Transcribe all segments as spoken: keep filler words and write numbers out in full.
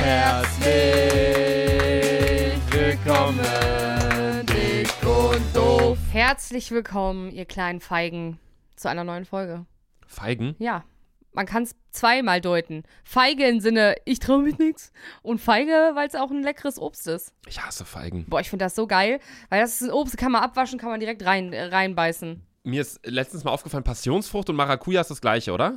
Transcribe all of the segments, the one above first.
Herzlich willkommen, dick und doof. Herzlich willkommen, ihr kleinen Feigen, zu einer neuen Folge. Feigen? Ja, man kann es zweimal deuten. Feige im Sinne, ich traue mich nichts. Und Feige, weil es auch ein leckeres Obst ist. Ich hasse Feigen. Boah, ich finde das so geil, weil das ist ein Obst, kann man abwaschen, kann man direkt rein, äh, reinbeißen. Mir ist letztens mal aufgefallen, Passionsfrucht und Maracuja ist das gleiche, oder?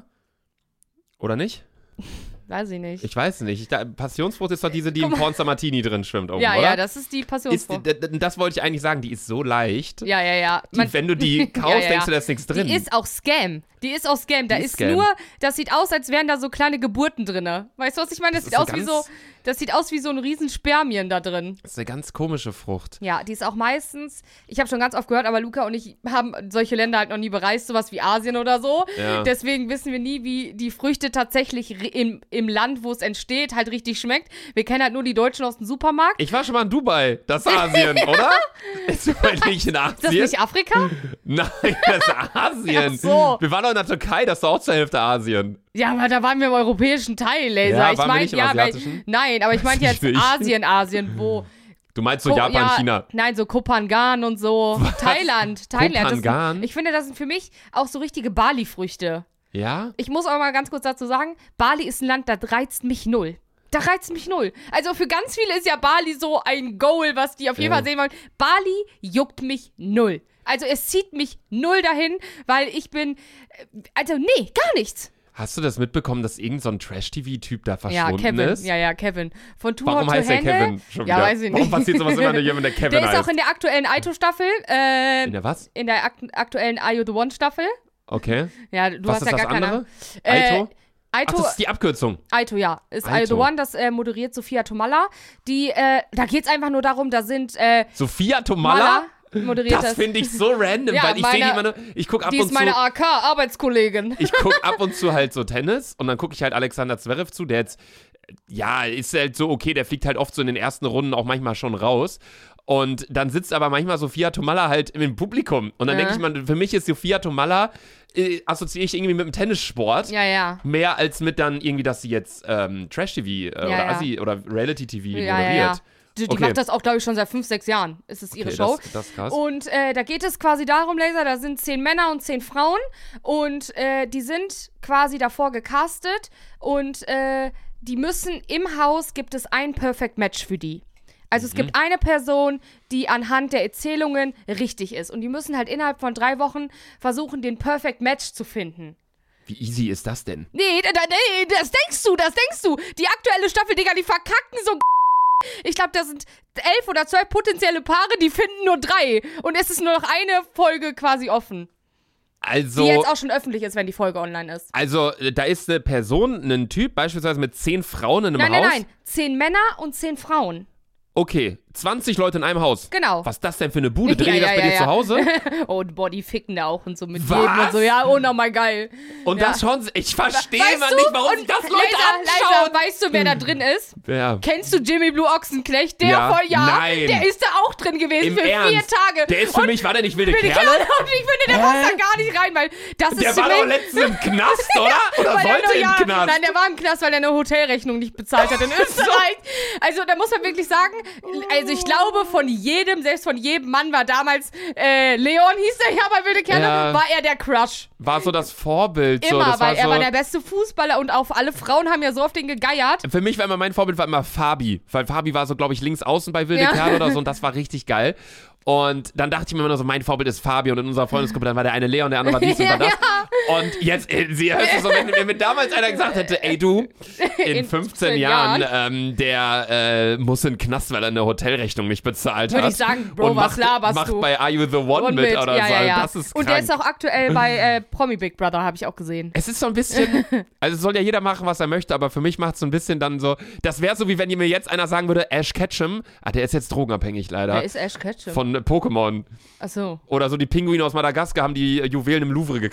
Oder nicht? Weiß ich nicht. Ich weiß nicht. Ich, da, Passionsfrucht ist doch diese, die im Pornster Martini drin schwimmt oben, ja, oder? ja, das ist die Passionsfrucht. Ist, d- d- das wollte ich eigentlich sagen, die ist so leicht. Ja, ja, ja. Die, wenn du die kaufst, ja, ja, denkst du, ja. da ist nichts drin. Die ist auch Scam. Die ist auch Scam. Da Die ist, ist Scam. nur, das sieht aus, als wären da so kleine Geburten drin. Weißt du, was ich meine? Das, Das sieht ist aus eine wie so, ganz- das sieht aus wie so ein riesen Spermien da drin. Das ist eine ganz komische Frucht. Ja, die ist auch meistens, ich habe schon ganz oft gehört, aber Luca und ich haben solche Länder halt noch nie bereist, sowas wie Asien oder so. Ja. Deswegen wissen wir nie, wie die Früchte tatsächlich ri- im, im Land, wo es entsteht, halt richtig schmeckt. Wir kennen halt nur die Deutschen aus dem Supermarkt. Ich war schon mal in Dubai. Das ist Asien, oder? Ist Dubai nicht in Asien? Ist das nicht Afrika? Nein, das ist Asien. Ach so. Wir waren doch in der Türkei, das ist doch auch zur Hälfte Asien. Ja, aber da waren wir im europäischen Teil, Laser. Ja, ich waren wir mein, nicht im ja, weil, asiatischen? nein, aber ich meinte Weiß jetzt ich nicht. Asien, Asien, wo Du meinst so Ko- Japan, ja, China. Nein, so Kopangan und so. Thailand. Thailand. Das Kopangan? sind, ich finde, das sind für mich auch so richtige Bali-Früchte. Ja? Ich muss aber mal ganz kurz dazu sagen, Bali ist ein Land, das reizt mich null. Da reizt mich null. Also für ganz viele ist ja Bali so ein Goal, was die auf jeden Ja. Fall sehen wollen. Bali juckt mich null. Also es zieht mich null dahin, weil ich bin, äh, also nee, gar nichts. Hast du das mitbekommen, dass irgend so ein Trash-T V-Typ da Ja, verschwunden Kevin. ist? Ja, ja, Kevin. Von Too Warum Hot to heißt der Handle. Kevin schon wieder? Ja, weiß ich nicht. Warum passiert sowas immer nicht, wenn der Kevin Der ist heißt? auch in der aktuellen Aito-Staffel. Äh, In der was? in der ak- aktuellen Are You the One-Staffel. Okay. Ja, du Was hast ist ja das gar keine andere? Äh, Aito? Ach, Aito, das ist die Abkürzung. Aito, ja. Ist Are You the Aito. One, das äh, moderiert Sophia Tomalla. Die, äh, da geht's einfach nur darum, da sind äh, Sophia Tomalla? moderiert Das das. finde ich so random, Ja, weil ich sehe die meine- immer nur, ich gucke ab Die und ist meine zu, A K-Arbeitskollegin. ich gucke ab und zu halt so Tennis und dann gucke ich halt Alexander Zverev zu, der jetzt, ja, ist halt so okay, der fliegt halt oft so in den ersten Runden auch manchmal schon raus. Und dann sitzt aber manchmal Sophia Tomalla halt im Publikum. Und dann Ja. denke ich mal, für mich ist Sophia Tomalla, äh, assoziiere ich irgendwie mit dem Tennissport. Ja, ja. Mehr als mit dann irgendwie, dass sie jetzt ähm, Trash-T V äh, oder ja. Assi oder Reality-T V Ja, ja, moderiert. ja. Die, die Okay. macht das auch, glaube ich, schon seit fünf, sechs Jahren. Ist es ihre Okay, Show. das, das ist krass. Und äh, da geht es quasi darum, Laser, da sind zehn Männer und zehn Frauen und äh, die sind quasi davor gecastet und äh, die müssen, im Haus gibt es ein Perfect Match für die. Also es gibt eine Person, die anhand der Erzählungen richtig ist und die müssen halt innerhalb von drei Wochen versuchen, den Perfect Match zu finden. Wie easy ist das denn? Nee, da, da, nee, das denkst du, das denkst du. Die aktuelle Staffel, Digga, die verkacken so. Ich glaube, da sind elf oder zwölf potenzielle Paare, die finden nur drei. Und es ist nur noch eine Folge quasi offen. Also, Die jetzt auch schon öffentlich ist, wenn die Folge online ist. also äh, da ist eine Person, ein Typ, beispielsweise mit zehn Frauen in einem Nein, Haus. nein, nein. Zehn Männer und zehn Frauen. Okay, zwanzig Leute in einem Haus. Genau. Was ist das denn für eine Bude? Drehen die das bei dir zu Hause? Oh, und boah, die ficken da auch und so mit Was? jedem und so. Ja, oh, nochmal geil. Und Ja. das schauen sie. Ich verstehe Weißt mal du? nicht, warum Und sich das Leute Laser, anschauen. Laser, weißt du, wer da drin ist? Ja. Kennst du Jimmy Blue Ochsenknecht? Der Ja. vor Jahr, Nein. der ist da auch drin gewesen Im für Ernst? vier Tage. Der ist für und mich, war der nicht wilde wilde Kerle? Kerle. Und ich finde, der passt da gar nicht rein, weil das Der ist war für doch mich- letztens im Knast, oder? Oder weil er sollte nur, im ja, Knast? Nein, der war im Knast, weil er eine Hotelrechnung nicht bezahlt hat in Österreich. Also da muss man wirklich sagen, also ich glaube von jedem, selbst von jedem Mann war damals, äh, Leon hieß der ja bei Wilde Kerle, Ja. war er der Crush. War so das Vorbild. so. Immer, Das war weil er so, war der beste Fußballer und auch alle Frauen haben ja so auf den gegeiert. Für mich war immer mein Vorbild war immer Fabi. Weil Fabi war so, glaube ich, links außen bei Wilde Ja. Kerle oder so und das war richtig geil. Und dann dachte ich mir immer nur so, mein Vorbild ist Fabi und in unserer Freundesgruppe, dann war der eine Leon, der andere war dies und war das. Und jetzt, äh, sie hört es so, wenn, wenn mir damals einer gesagt hätte, ey du, in, In fünfzehn fünfzehn Jahren, Jahren. ähm, der äh, muss in den Knast, weil er eine Hotelrechnung nicht bezahlt hat. Würde ich sagen, Bro, und was macht, laberst macht du? bei Are You The One Und mit, oder ja, so. ja, ja. Das ist krank. Und der ist auch aktuell bei äh, Promi Big Brother, habe ich auch gesehen. Es ist so ein bisschen, also soll ja jeder machen, was er möchte, aber für mich macht es so ein bisschen dann so, das wäre so, wie wenn mir jetzt einer sagen würde, Ash Ketchum, ah, der ist jetzt drogenabhängig leider, Wer ist Ash Ketchum? von äh, Pokémon. Achso. Oder so die Pinguine aus Madagaskar haben die äh, Juwelen im Louvre geklaut oder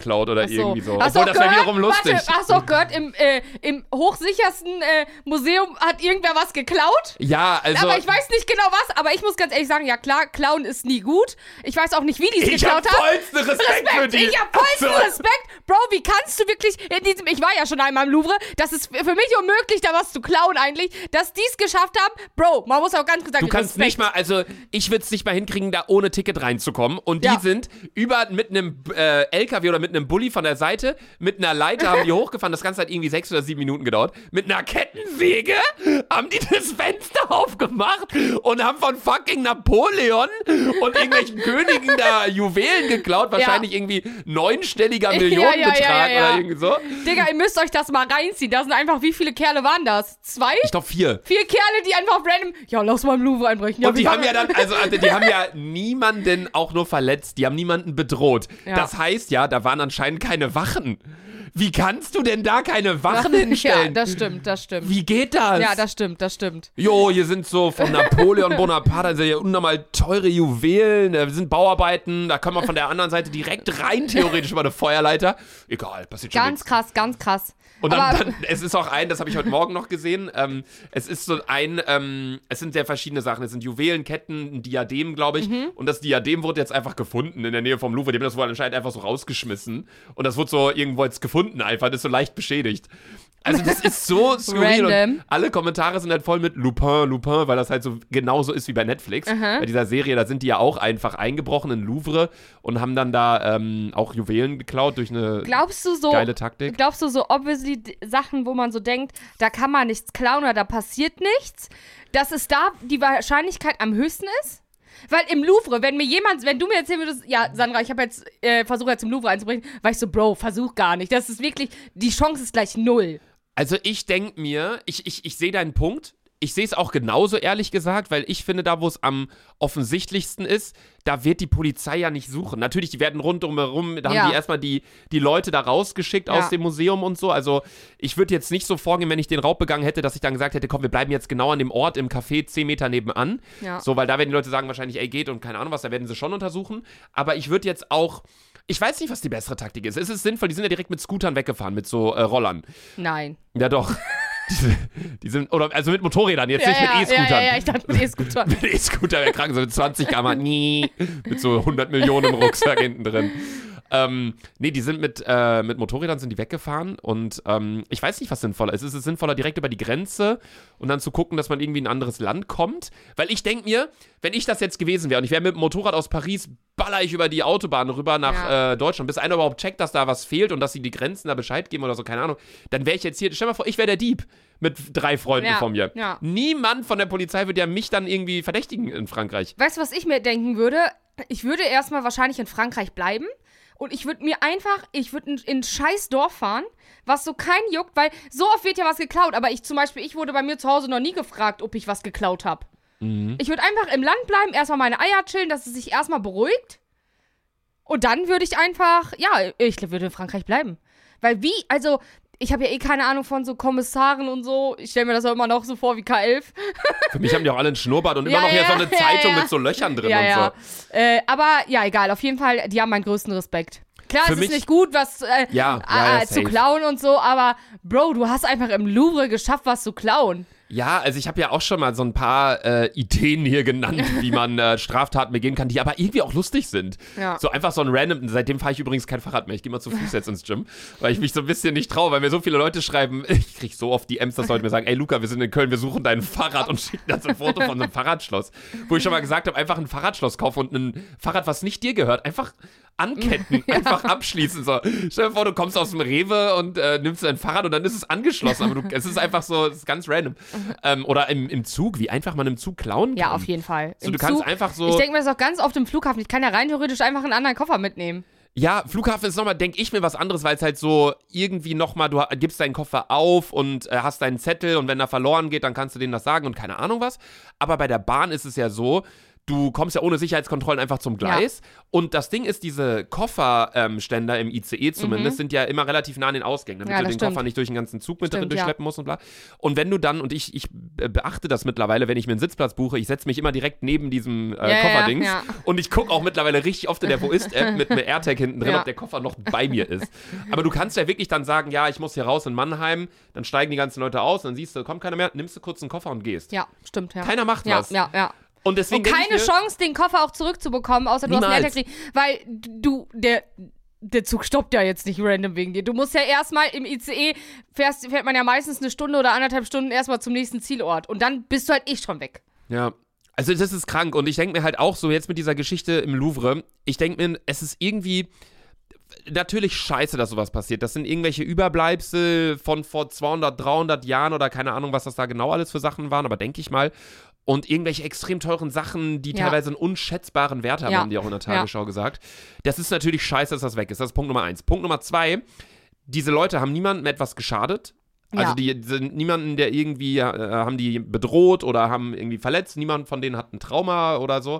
oder Ach so. irgendwie so. Hast Obwohl, du das wäre gehört? wiederum lustig. Warte, hast du auch gehört, im, äh, im hochsichersten äh, Museum hat irgendwer was geklaut? Ja, also... Aber ich weiß nicht genau was, aber ich muss ganz ehrlich sagen, ja klar, klauen ist nie gut. Ich weiß auch nicht, wie die es ich geklaut hab haben. vollsten Respekt, Respekt, für die. ich hab vollsten Also, Respekt. Bro, wie kannst du wirklich in diesem, ich war ja schon einmal im Louvre, das ist für mich unmöglich, da was zu klauen eigentlich, dass die es geschafft haben. Bro, man muss auch ganz kurz sagen, Du kannst Respekt. nicht mal, also ich würde es nicht mal hinkriegen, da ohne Ticket reinzukommen. Und die Ja. sind über mit einem äh, L K W oder mit einem Bulli von der Seite, mit einer Leiter haben die hochgefahren. Das Ganze hat irgendwie sechs oder sieben Minuten gedauert. Mit einer Kettensäge haben die das Fenster aufgemacht und haben von fucking Napoleon und irgendwelchen Königen da Juwelen geklaut. Wahrscheinlich Ja. irgendwie neunstelliger Ja, Millionenbetrag ja, ja, ja, ja. oder irgendwie so. Digga, ihr müsst euch das mal reinziehen. Da sind einfach, wie viele Kerle waren das? Zwei? Ich glaube vier. Vier Kerle, die einfach random, ja, lass mal im Louvre einbrechen. Ja, Und die wir haben ja dann, also also die haben ja niemanden auch nur verletzt, die haben niemanden bedroht. Ja. Das heißt ja, da waren anscheinend keine Wachen. Wie kannst du denn da keine Wachen hinstellen? Ja, das stimmt, das stimmt. Wie geht das? Ja, das stimmt, das stimmt. Jo, hier sind so von Napoleon Bonaparte, also hier unnormal teure Juwelen, da sind Bauarbeiten, da kann man von der anderen Seite direkt rein, theoretisch über eine Feuerleiter. Egal, passiert schon Ganz nichts. krass, ganz krass. Und dann, Aber, dann, es ist auch ein, das habe ich heute Morgen noch gesehen, ähm, es ist so ein, ähm, es sind sehr verschiedene Sachen. Es sind Juwelen, Ketten, ein Diadem, glaube ich. Mhm. Und das Diadem wurde jetzt einfach gefunden in der Nähe vom Louvre. Die haben das wohl anscheinend einfach so rausgeschmissen. Und das wurde so irgendwo jetzt gefunden einfach. Das ist so leicht beschädigt. Also das ist so skurril. Random. Und alle Kommentare sind halt voll mit Lupin, Lupin, weil das halt so genauso ist wie bei Netflix. Aha. Bei dieser Serie, da sind die ja auch einfach eingebrochen in Louvre und haben dann da ähm, auch Juwelen geklaut durch eine glaubst du so, geile Taktik. glaubst du so obviously d- Sachen, wo man so denkt, da kann man nichts klauen oder da passiert nichts, dass es da die Wahrscheinlichkeit am höchsten ist? Weil im Louvre, wenn mir jemand, wenn du mir erzählen würdest, ja, Sandra, ich habe jetzt äh, versucht, jetzt im Louvre einzubrechen, war ich so, Bro, versuch gar nicht. Das ist wirklich, die Chance ist gleich null. Also ich denke mir, ich, ich, ich sehe deinen Punkt. Ich sehe es auch genauso, ehrlich gesagt, weil ich finde, da, wo es am offensichtlichsten ist, da wird die Polizei ja nicht suchen. Natürlich, die werden rundum herum, da Ja. haben die erstmal die, die Leute da rausgeschickt Ja. aus dem Museum und so. Also ich würde jetzt nicht so vorgehen, wenn ich den Raub begangen hätte, dass ich dann gesagt hätte, komm, wir bleiben jetzt genau an dem Ort im Café zehn Meter nebenan. Ja. So, weil da werden die Leute sagen wahrscheinlich, ey, geht und keine Ahnung was, da werden sie schon untersuchen. Aber ich würde jetzt auch... Ich weiß nicht, was die bessere Taktik ist. Es ist sinnvoll, die sind ja direkt mit Scootern weggefahren, mit so äh, Rollern. Nein. Ja, doch. Die, die sind, oder, also mit Motorrädern, jetzt Ja, nicht ja, mit E-Scootern. ja, ja, ja, ich dachte mit E-Scooter. Mit E-Scooter wäre krank, so mit zwanzig Kilometer pro Stunde, nie, mit so hundert Millionen im Rucksack hinten drin. Ähm, nee, die sind mit, äh, mit Motorrädern sind die weggefahren und ähm, ich weiß nicht, was sinnvoller ist. Ist es sinnvoller, direkt über die Grenze und dann zu gucken, dass man irgendwie in ein anderes Land kommt? Weil ich denke mir, wenn ich das jetzt gewesen wäre und ich wäre mit dem Motorrad aus Paris, baller ich über die Autobahn rüber nach Ja. äh, Deutschland, bis einer überhaupt checkt, dass da was fehlt und dass sie die Grenzen da Bescheid geben oder so, keine Ahnung, dann wäre ich jetzt hier, stell mal vor, ich wäre der Dieb mit drei Freunden Ja, von mir. ja. Niemand von der Polizei würde ja mich dann irgendwie verdächtigen in Frankreich. Weißt du, was ich mir denken würde? Ich würde erstmal wahrscheinlich in Frankreich bleiben und ich würde mir einfach, ich würde in, in ein scheiß Dorf fahren, was so keinen juckt, weil so oft wird ja was geklaut, aber ich zum Beispiel, ich wurde bei mir zu Hause noch nie gefragt, ob ich was geklaut habe. Mhm. Ich würde einfach im Land bleiben, erstmal meine Eier chillen, dass es sich erstmal beruhigt und dann würde ich einfach, ja, ich würde in Frankreich bleiben. Weil wie, also... Ich habe ja eh keine Ahnung von so Kommissaren und so. Ich stelle mir das auch immer noch so vor wie K elf. Für mich haben die auch alle einen Schnurrbart und Ja, immer noch hier ja, so eine ja, Zeitung ja. mit so Löchern drin Ja, und ja. so. Äh, aber ja, egal. Auf jeden Fall, die haben meinen größten Respekt. Klar, Für es mich- ist nicht gut, was äh, Ja, ja, ja, äh, zu safe. klauen und so, aber Bro, du hast einfach im Louvre geschafft, was zu klauen. Ja, also ich habe ja auch schon mal so ein paar äh, Ideen hier genannt, wie man äh, Straftaten begehen kann, die aber irgendwie auch lustig sind. Ja. So einfach so ein random, seitdem fahre ich übrigens kein Fahrrad mehr. Ich gehe mal zu Fuß jetzt ins Gym, weil ich mich so ein bisschen nicht traue, weil mir so viele Leute schreiben, ich kriege so oft die Ms, dass Leute mir sagen, ey Luca, wir sind in Köln, wir suchen dein Fahrrad und schicken dann so ein Foto von einem Fahrradschloss. Wo ich schon mal gesagt habe, einfach ein Fahrradschloss kaufen und ein Fahrrad, was nicht dir gehört, einfach anketten, einfach abschließen. So. Stell dir vor, du kommst aus dem Rewe und äh, nimmst dein Fahrrad und dann ist es angeschlossen, aber du, es ist einfach so, es ist ganz random. Ähm, oder im, im Zug, wie einfach man im Zug klauen kann. Ja, auf jeden Fall. So, Im du kannst Zug, einfach so... ich denke mir das auch ganz oft im Flughafen. Ich kann ja rein theoretisch einfach einen anderen Koffer mitnehmen. Ja, Flughafen ist nochmal, denke ich mir, was anderes, weil es halt so irgendwie nochmal, du ha- gibst deinen Koffer auf und äh, hast deinen Zettel und wenn er verloren geht, dann kannst du denen das sagen und keine Ahnung was. Aber bei der Bahn ist es ja so, du kommst ja ohne Sicherheitskontrollen einfach zum Gleis. Ja. Und das Ding ist, diese Kofferständer im I C E zumindest mhm. sind ja immer relativ nah an den Ausgängen, damit ja, du den stimmt. Koffer nicht durch den ganzen Zug mit stimmt, drin durchschleppen ja. musst und bla. Und wenn du dann, und ich, ich beachte das mittlerweile, wenn ich mir einen Sitzplatz buche, ich setze mich immer direkt neben diesem äh, ja, Kofferdings ja, ja. und ich gucke auch mittlerweile richtig oft in der Wo-Ist-App mit einem AirTag hinten drin, ja. ob der Koffer noch bei mir ist. Aber du kannst ja wirklich dann sagen, ja, ich muss hier raus in Mannheim, dann steigen die ganzen Leute aus, dann siehst du, kommt keiner mehr, nimmst du kurz einen Koffer und gehst. Ja, stimmt, ja. Keiner macht ja, was. Ja, ja. Und, deswegen und keine mir, Chance, den Koffer auch zurückzubekommen, außer du niemals. hast einen AirTag, weil du, der, der Zug stoppt ja jetzt nicht random wegen dir. Du musst ja erstmal im I C E, fährst, fährt man ja meistens eine Stunde oder anderthalb Stunden erstmal zum nächsten Zielort und dann bist du halt eh schon weg. Ja, also das ist krank und ich denke mir halt auch so jetzt mit dieser Geschichte im Louvre, ich denke mir, es ist irgendwie natürlich scheiße, dass sowas passiert. Das sind irgendwelche Überbleibsel von vor zweihundert, dreihundert Jahren oder keine Ahnung, was das da genau alles für Sachen waren, aber denke ich mal. Und irgendwelche extrem teuren Sachen, die ja. teilweise einen unschätzbaren Wert haben, ja. haben die auch in der Tagesschau ja. gesagt. Das ist natürlich scheiße, dass das weg ist. Das ist Punkt Nummer eins. Punkt Nummer zwei, diese Leute haben niemandem etwas geschadet. Also ja. die sind niemanden, der irgendwie, äh, haben die bedroht oder haben irgendwie verletzt. Niemand von denen hat ein Trauma oder so.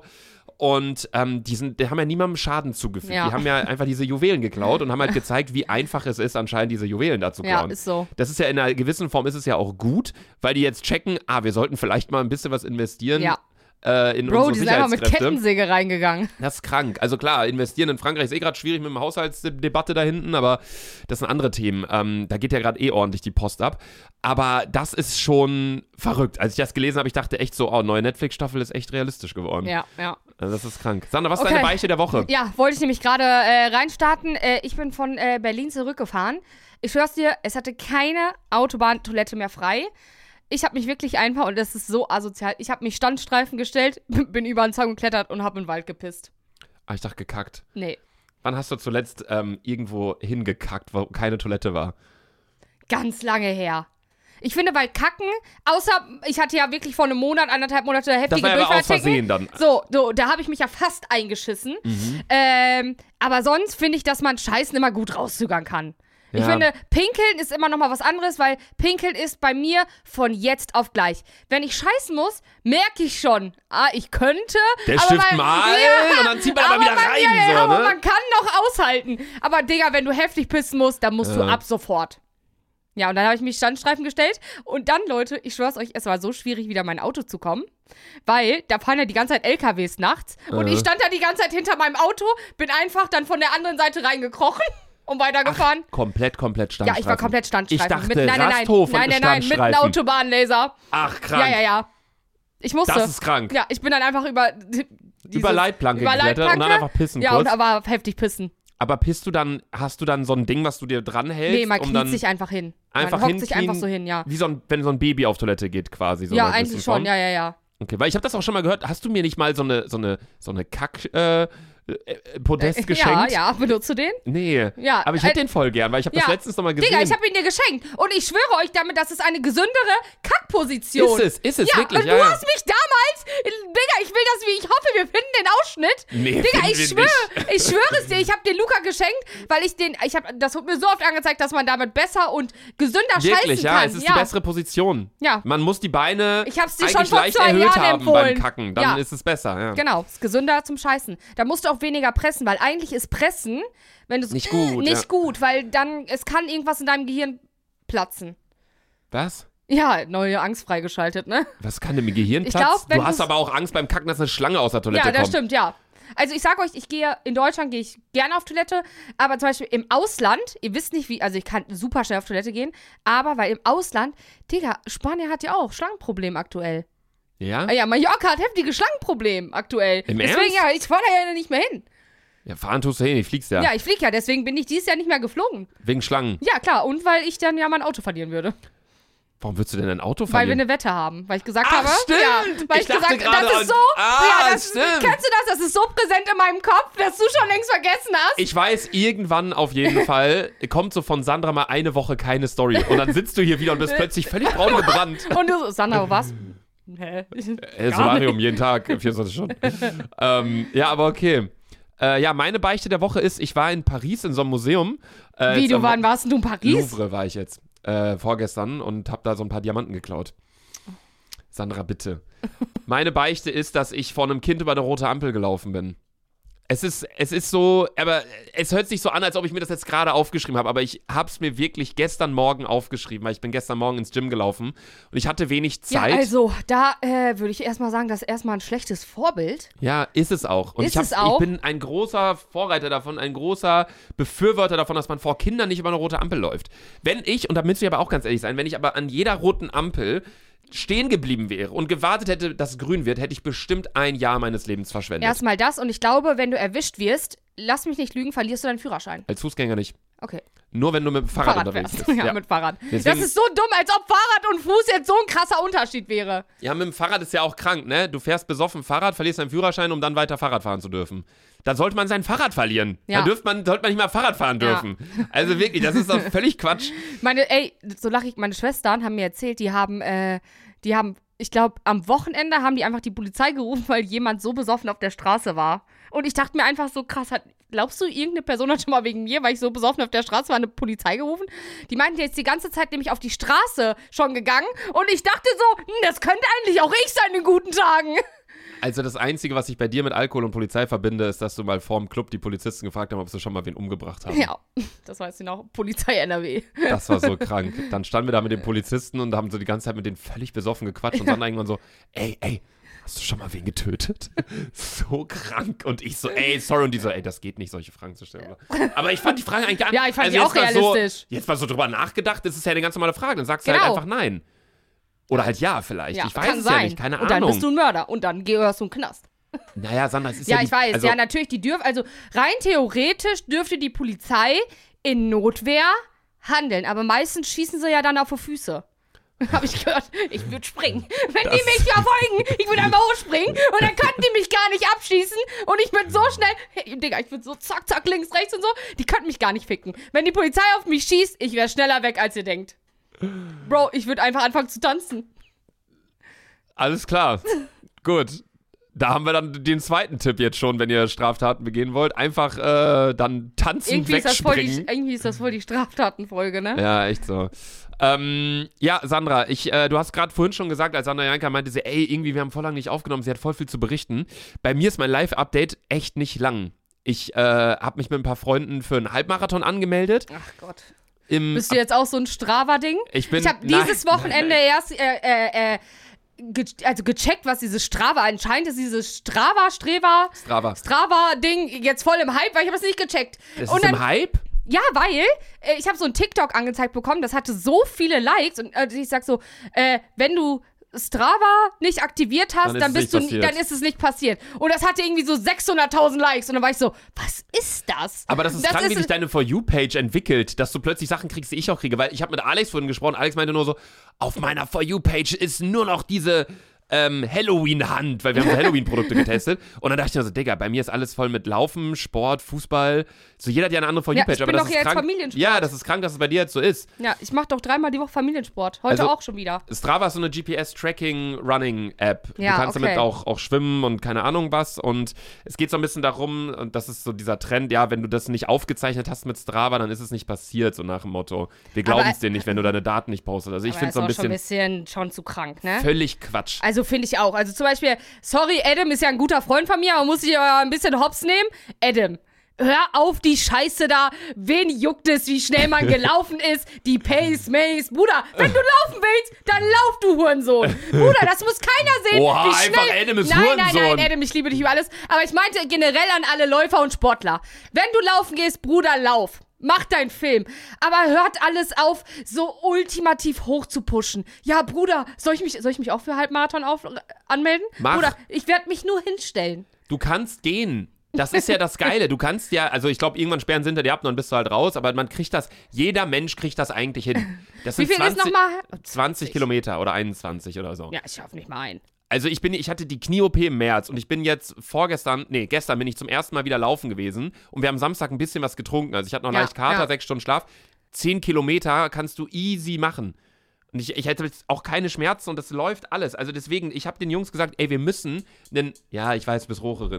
Und ähm, die, sind, die haben ja niemandem Schaden zugefügt. Ja. Die haben ja einfach diese Juwelen geklaut und haben halt gezeigt, wie einfach es ist, anscheinend diese Juwelen da zu klauen. Ja, ist so. Das ist ja in einer gewissen Form ist es ja auch gut, weil die jetzt checken, ah, wir sollten vielleicht mal ein bisschen was investieren. Ja. Äh, in Bro, unsere die sind einfach mit Kettensäge reingegangen. Das ist krank. Also klar, investieren in Frankreich ist eh gerade schwierig mit dem Haushaltsdebatte da hinten, aber das sind andere Themen. Ähm, da geht ja gerade eh ordentlich die Post ab. Aber das ist schon verrückt. Als ich das gelesen habe, ich dachte echt so, oh, neue Netflix-Staffel ist echt realistisch geworden. Ja, ja. Also das ist krank. Sandra, was ist okay. deine Beichte der Woche? Ja, wollte ich nämlich gerade äh, reinstarten. Äh, ich bin von äh, Berlin zurückgefahren. Ich schwör's dir, es hatte keine Autobahntoilette mehr frei. Ich habe mich wirklich einfach, und das ist so asozial, ich habe mich Standstreifen gestellt, bin über einen Zaun geklettert und habe in den Wald gepisst. Ah, ich dachte gekackt. Nee. Wann hast du zuletzt ähm, irgendwo hingekackt, wo keine Toilette war? Ganz lange her. Ich finde, weil Kacken, außer ich hatte ja wirklich vor einem Monat, anderthalb Monate heftige Durchfall. Das war ja aus Versehen dann. So, so, da habe ich mich ja fast eingeschissen. Mhm. Ähm, aber sonst finde ich, dass man Scheißen immer gut rauszögern kann. Ich ja. finde, Pinkeln ist immer noch mal was anderes, weil Pinkeln ist bei mir von jetzt auf gleich. Wenn ich scheißen muss, merke ich schon, ah, ich könnte. Der aber Stift man, mal ja, und dann zieht man aber wieder man, rein. Ja, so, aber ne? man kann noch aushalten. Aber Digga, wenn du heftig pissen musst, dann musst ja. du ab sofort. Ja, und dann habe ich mich Standstreifen gestellt. Und dann, Leute, ich schwör's euch, es war so schwierig, wieder in mein Auto zu kommen. Weil da fahren ja die ganze Zeit L K Ws nachts. Äh. Und ich stand da die ganze Zeit hinter meinem Auto, bin einfach dann von der anderen Seite reingekrochen. Und weitergefahren. Ach, komplett, komplett Standstreifen. Ja, ich war komplett Standstreifen. Ich dachte, mit, nein, nein, nein, Rasthof nein, nein, nein, mit einem Autobahnlaser. Ach, krank. Ja, ja, ja. Ich musste. Das ist krank. Ja, ich bin dann einfach über dieses, über Leitplanke geklettert und dann einfach pissen ja, kurz. Ja, und aber heftig pissen. Aber pisst du dann, hast du dann so ein Ding, was du dir dranhältst? Nee, man um kniet dann sich einfach hin. Einfach man hockt sich einfach so hin, ja. Wie so ein, wenn so ein Baby auf Toilette geht quasi. So ja, eigentlich schon, Form. ja, ja, ja. Okay, weil ich habe das auch schon mal gehört. Hast du mir nicht mal so eine, so eine, so eine Kack, äh, Podest äh, geschenkt? Ja, ja, benutzt du den? Nee, ja, aber ich hätte äh, den voll gern, weil ich habe das ja. letztens noch mal gesehen. Digga, ich habe ihn dir geschenkt und ich schwöre euch damit, das ist eine gesündere Kackposition. Ist es, ist es, ja, wirklich. Und ja, du ja. hast mich damals, Digga, ich will das, wie ich hoffe, wir finden den Ausschnitt. Nee, Digga, ich schwöre, nicht. ich schwöre es dir, ich habe den Luca geschenkt, weil ich den, ich habe, das wird mir so oft angezeigt, dass man damit besser und gesünder wirklich, scheißen ja, kann. Ja, es ist ja. die bessere Position. Ja. Man muss die Beine ich hab's dir eigentlich schon vor leicht zwei erhöht Jahren haben empfohlen. beim Kacken, dann ja. ist es besser, ja. Genau, ist gesünder zum Scheißen. Da musst du auch weniger pressen, weil eigentlich ist Pressen, wenn du so, nicht gut, nicht ja. gut, weil dann, es kann irgendwas in deinem Gehirn platzen. Was? Ja, neue Angst freigeschaltet, ne? Was kann denn im Gehirn platzen? Ich glaub, du hast aber auch Angst beim Kacken, dass eine Schlange aus der Toilette kommt. Ja, das stimmt, ja. Also ich sag euch, ich gehe, in Deutschland gehe ich gerne auf Toilette, aber zum Beispiel im Ausland, ihr wisst nicht wie, also ich kann super schnell auf Toilette gehen, aber weil im Ausland, Digga, Spanien hat ja auch Schlangenproblem aktuell. Ja? Ja, Mallorca hat heftige Schlangenproblem aktuell. Im Deswegen, Ernst? ja, ich fahre da ja nicht mehr hin. Ja, fahren tust du hin, ich fliegst ja. Ja, ich flieg ja, deswegen bin ich dieses Jahr nicht mehr geflogen. Wegen Schlangen? Ja, klar, und weil ich dann ja mein Auto verlieren würde. Warum würdest du denn ein Auto Weil verlieren? wir eine Wette haben. Weil ich gesagt Ach, habe. stimmt! Ja, weil ich ich, gesagt habe, das ist so. Ah, ja, das, stimmt. Kennst du das? Das ist so präsent in meinem Kopf, dass du schon längst vergessen hast. Ich weiß, irgendwann auf jeden Fall kommt so von Sandra mal eine Woche keine Story. Und dann sitzt du hier wieder und bist plötzlich völlig braun gebrannt. Und du so, Sandra, was? Hä? Äh, Solarium jeden Tag, vierundzwanzig Stunden. ähm, ja, aber okay. Äh, ja, meine Beichte der Woche ist, ich war in Paris in so einem Museum. Äh, Wie, du wann warst du in Paris? Louvre war ich jetzt. Äh, vorgestern und hab da so ein paar Diamanten geklaut. Sandra, bitte. Meine Beichte ist, dass ich vor einem Kind über eine rote Ampel gelaufen bin. Es ist, es ist so, aber es hört sich so an, als ob ich mir das jetzt gerade aufgeschrieben habe, aber ich habe es mir wirklich gestern Morgen aufgeschrieben, weil ich bin gestern Morgen ins Gym gelaufen und ich hatte wenig Zeit. Ja, also, da äh, würde ich erstmal sagen, das ist erstmal ein schlechtes Vorbild. Ja, ist es auch. Und ist ich, hab, es auch? ich bin ein großer Vorreiter davon, ein großer Befürworter davon, dass man vor Kindern nicht über eine rote Ampel läuft. Wenn ich, und da müsst ihr aber auch ganz ehrlich sein, wenn ich aber an jeder roten Ampel stehen geblieben wäre und gewartet hätte, dass es grün wird, hätte ich bestimmt ein Jahr meines Lebens verschwendet. Erstmal das und ich glaube, wenn du erwischt wirst, lass mich nicht lügen, verlierst du deinen Führerschein. Als Fußgänger nicht. Okay. Nur wenn du mit dem Fahrrad, Fahrrad unterwegs fährst. bist. Ja, mit Fahrrad. Deswegen, das ist so dumm, als ob Fahrrad und Fuß jetzt so ein krasser Unterschied wäre. Ja, mit dem Fahrrad ist ja auch krank, ne? Du fährst besoffen Fahrrad, verlierst deinen Führerschein, um dann weiter Fahrrad fahren zu dürfen. Da sollte man sein Fahrrad verlieren. Ja. Da dürft man, sollte man nicht mal Fahrrad fahren dürfen. Ja. Also wirklich, das ist doch völlig Quatsch. Meine, ey, so lache ich, meine Schwestern haben mir erzählt, die haben, äh, die haben, ich glaube, am Wochenende haben die einfach die Polizei gerufen, weil jemand so besoffen auf der Straße war. Und ich dachte mir einfach so krass, hat, glaubst du, irgendeine Person hat schon mal wegen mir, weil ich so besoffen auf der Straße war, eine Polizei gerufen? Die meinten jetzt die ganze Zeit nämlich auf die Straße schon gegangen. Und ich dachte so, hm, das könnte eigentlich auch ich sein in guten Tagen. Also das Einzige, was ich bei dir mit Alkohol und Polizei verbinde, ist, dass du mal vorm Club die Polizisten gefragt haben, ob sie schon mal wen umgebracht haben. Ja, das weißt du noch, Polizei N R W. Das war so krank. Dann standen wir da mit den Polizisten und haben so die ganze Zeit mit denen völlig besoffen gequatscht und dann irgendwann so, ey, ey, hast du schon mal wen getötet? So krank. Und ich so, ey, sorry. Und die so, ey, das geht nicht, solche Fragen zu stellen. Aber ich fand die Frage eigentlich gar nicht. Ja, ich fand also die auch realistisch. So, jetzt mal so drüber nachgedacht, das ist ja eine ganz normale Frage. Dann sagst du genau. halt einfach nein. Oder halt ja vielleicht. Ja, ich weiß kann es sein. ja nicht, keine und Ahnung. Und dann bist du ein Mörder und dann gehörst du in den Knast. Naja, Sandra, es ist ja Ja, die, ich weiß. also, ja, natürlich, die dürfen, also rein theoretisch dürfte die Polizei in Notwehr handeln, aber meistens schießen sie ja dann auf die Füße. Habe ich gehört. Ich würde springen. Wenn Das- die mich verfolgen, ich würde einfach hochspringen und dann könnten die mich gar nicht abschießen und ich bin so schnell, hey, Digga, ich bin so zack, zack, links, rechts und so, die könnten mich gar nicht ficken. Wenn die Polizei auf mich schießt, ich wäre schneller weg, als ihr denkt. Bro, ich würde einfach anfangen zu tanzen. Alles klar. Gut. Da haben wir dann den zweiten Tipp jetzt schon, wenn ihr Straftaten begehen wollt. Einfach äh, dann tanzen, Irgendwie ist, das voll die, wegspringen. irgendwie ist das voll die Straftatenfolge, ne? Ja, echt so. Ähm, ja, Sandra, ich, äh, du hast gerade vorhin schon gesagt, als Sandra Janka meinte, sie, ey, irgendwie, wir haben voll lange nicht aufgenommen, sie hat voll viel zu berichten. Bei mir ist mein Live-Update echt nicht lang. Ich äh, habe mich mit ein paar Freunden für einen Halbmarathon angemeldet. Ach Gott. Im, Bist du jetzt auch so ein Strava-Ding? Ich bin- Ich habe nein, dieses Wochenende nein, erst äh, äh, äh, ge also gecheckt, was dieses Strava anscheinend ist. Dieses Strava, Streva, Strava. Strava-Ding jetzt voll im Hype, weil ich habe es nicht gecheckt. Das Und ist dann, im Hype? ja, weil äh, ich habe so ein TikTok angezeigt bekommen, das hatte so viele Likes und äh, ich sag so, äh, wenn du Strava nicht aktiviert hast, Dann ist dann, es bist nicht du, passiert. dann ist es nicht passiert. Und das hatte irgendwie so sechshunderttausend Likes und dann war ich so, was ist das? Aber das ist krank, wie sich deine For You-Page entwickelt, dass du plötzlich Sachen kriegst, die ich auch kriege. Weil ich habe mit Alex vorhin gesprochen, Alex meinte nur so, auf meiner For You-Page ist nur noch diese ähm, Halloween-Hand, weil wir haben so Halloween-Produkte getestet. Und dann dachte ich mir so, Digga, bei mir ist alles voll mit Laufen, Sport, Fußball. So, jeder hat ja eine andere For Ja, You-Page. ich aber bin das doch ist jetzt krank. Familiensport. Ja, das ist krank, dass es bei dir jetzt so ist. Ja, ich mache doch dreimal die Woche Familiensport. Heute Also- auch schon wieder. Strava ist so eine G P S-Tracking-Running-App. Ja, du kannst okay. damit auch, auch schwimmen und keine Ahnung was. Und es geht so ein bisschen darum, und das ist so dieser Trend, ja, wenn du das nicht aufgezeichnet hast mit Strava, dann ist es nicht passiert, so nach dem Motto. Wir glauben es Aber- dir nicht, wenn du deine Daten nicht postest. Also ich Aber finde es so ein ist auch schon bisschen, ein bisschen schon zu krank, ne? völlig Quatsch. Also finde ich auch. Also zum Beispiel, sorry, Adam ist ja ein guter Freund von mir, aber muss ich aber ein bisschen hops nehmen. Adam, hör auf die Scheiße da. Wen juckt es, wie schnell man gelaufen ist? Die Pace, Mace. Bruder, wenn du laufen willst, dann lauf, du Hurensohn. Bruder, das muss keiner sehen, Oha, wie schnell... einfach Adam ist nein, Hurensohn. Nein, nein, Adam, ich liebe dich über alles. Aber ich meinte generell an alle Läufer und Sportler. Wenn du laufen gehst, Bruder, lauf. Mach deinen Film. Aber hört alles auf, so ultimativ hoch zu pushen. Ja, Bruder, soll ich mich, soll ich mich auch für Halbmarathon auf, anmelden? Mach. Bruder, ich werde mich nur hinstellen. Du kannst gehen. Das ist ja das Geile. Du kannst ja, also ich glaube, irgendwann sperren sie hinter dir ab und dann bist du halt raus, aber man kriegt das, jeder Mensch kriegt das eigentlich hin. Das Wie sind viel ist zwanzig, nochmal? zwanzig Kilometer oder einundzwanzig oder so. Ja, ich schaff nicht mal ein. Also ich bin, ich hatte die Knie-O P im März und ich bin jetzt vorgestern, nee, gestern bin ich zum ersten Mal wieder laufen gewesen und wir haben Samstag ein bisschen was getrunken. Also ich hatte noch Ja, leicht Kater, ja. sechs Stunden Schlaf. Zehn Kilometer kannst du easy machen. Und ich, ich hätte jetzt auch keine Schmerzen und das läuft alles. Also deswegen, ich habe den Jungs gesagt, ey, wir müssen einen, ja, ich weiß, du bist Rocherin.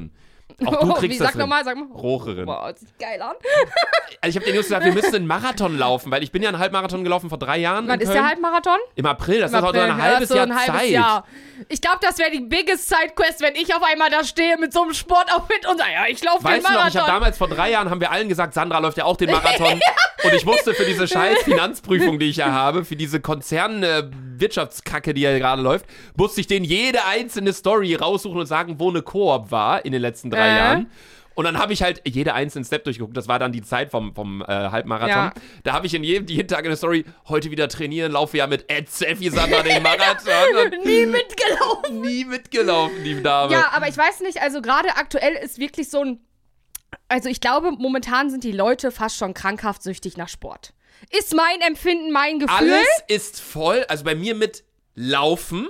Auch du Oh, kriegst wie, das sag nochmal, sag mal. Rocherin. Wow, das sieht geil an. Also ich habe den Jungs gesagt, wir müssen einen Marathon laufen, weil ich bin ja einen Halbmarathon gelaufen vor drei Jahren Wann in ist Köln. der Halbmarathon? Im April, das Im ist auch April, noch ein ja, halbes so Jahr ein halbes Zeit. Jahr. Ich glaube, das wäre die biggest Sidequest, wenn ich auf einmal da stehe mit so einem Sportoutfit und sage, ja, ich laufe den Weißt du Marathon. noch, ich habe damals vor drei Jahren, haben wir allen gesagt, Sandra läuft ja auch den Marathon. Und ich musste für diese scheiß Finanzprüfung, die ich ja habe, für diese Konzern-Wirtschaftskacke, die ja gerade läuft, musste ich denen jede einzelne Story raussuchen und sagen, wo eine Koop war in den letzten drei Äh. Jahren. Und dann habe ich halt jede einzelnen Step durchgeguckt. Das war dann die Zeit vom, vom äh, Halbmarathon. Ja. Da habe ich in jedem, jeden Tag eine Story, heute wieder trainieren, laufe ja mit Ed Seffi Sandra den Marathon. Und Nie mitgelaufen. nie mitgelaufen, die Dame. Ja, aber ich weiß nicht, also gerade aktuell ist wirklich so ein, also ich glaube, momentan sind die Leute fast schon krankhaft süchtig nach Sport. Ist mein Empfinden, mein Gefühl. Alles ist voll, also bei mir mit Laufen,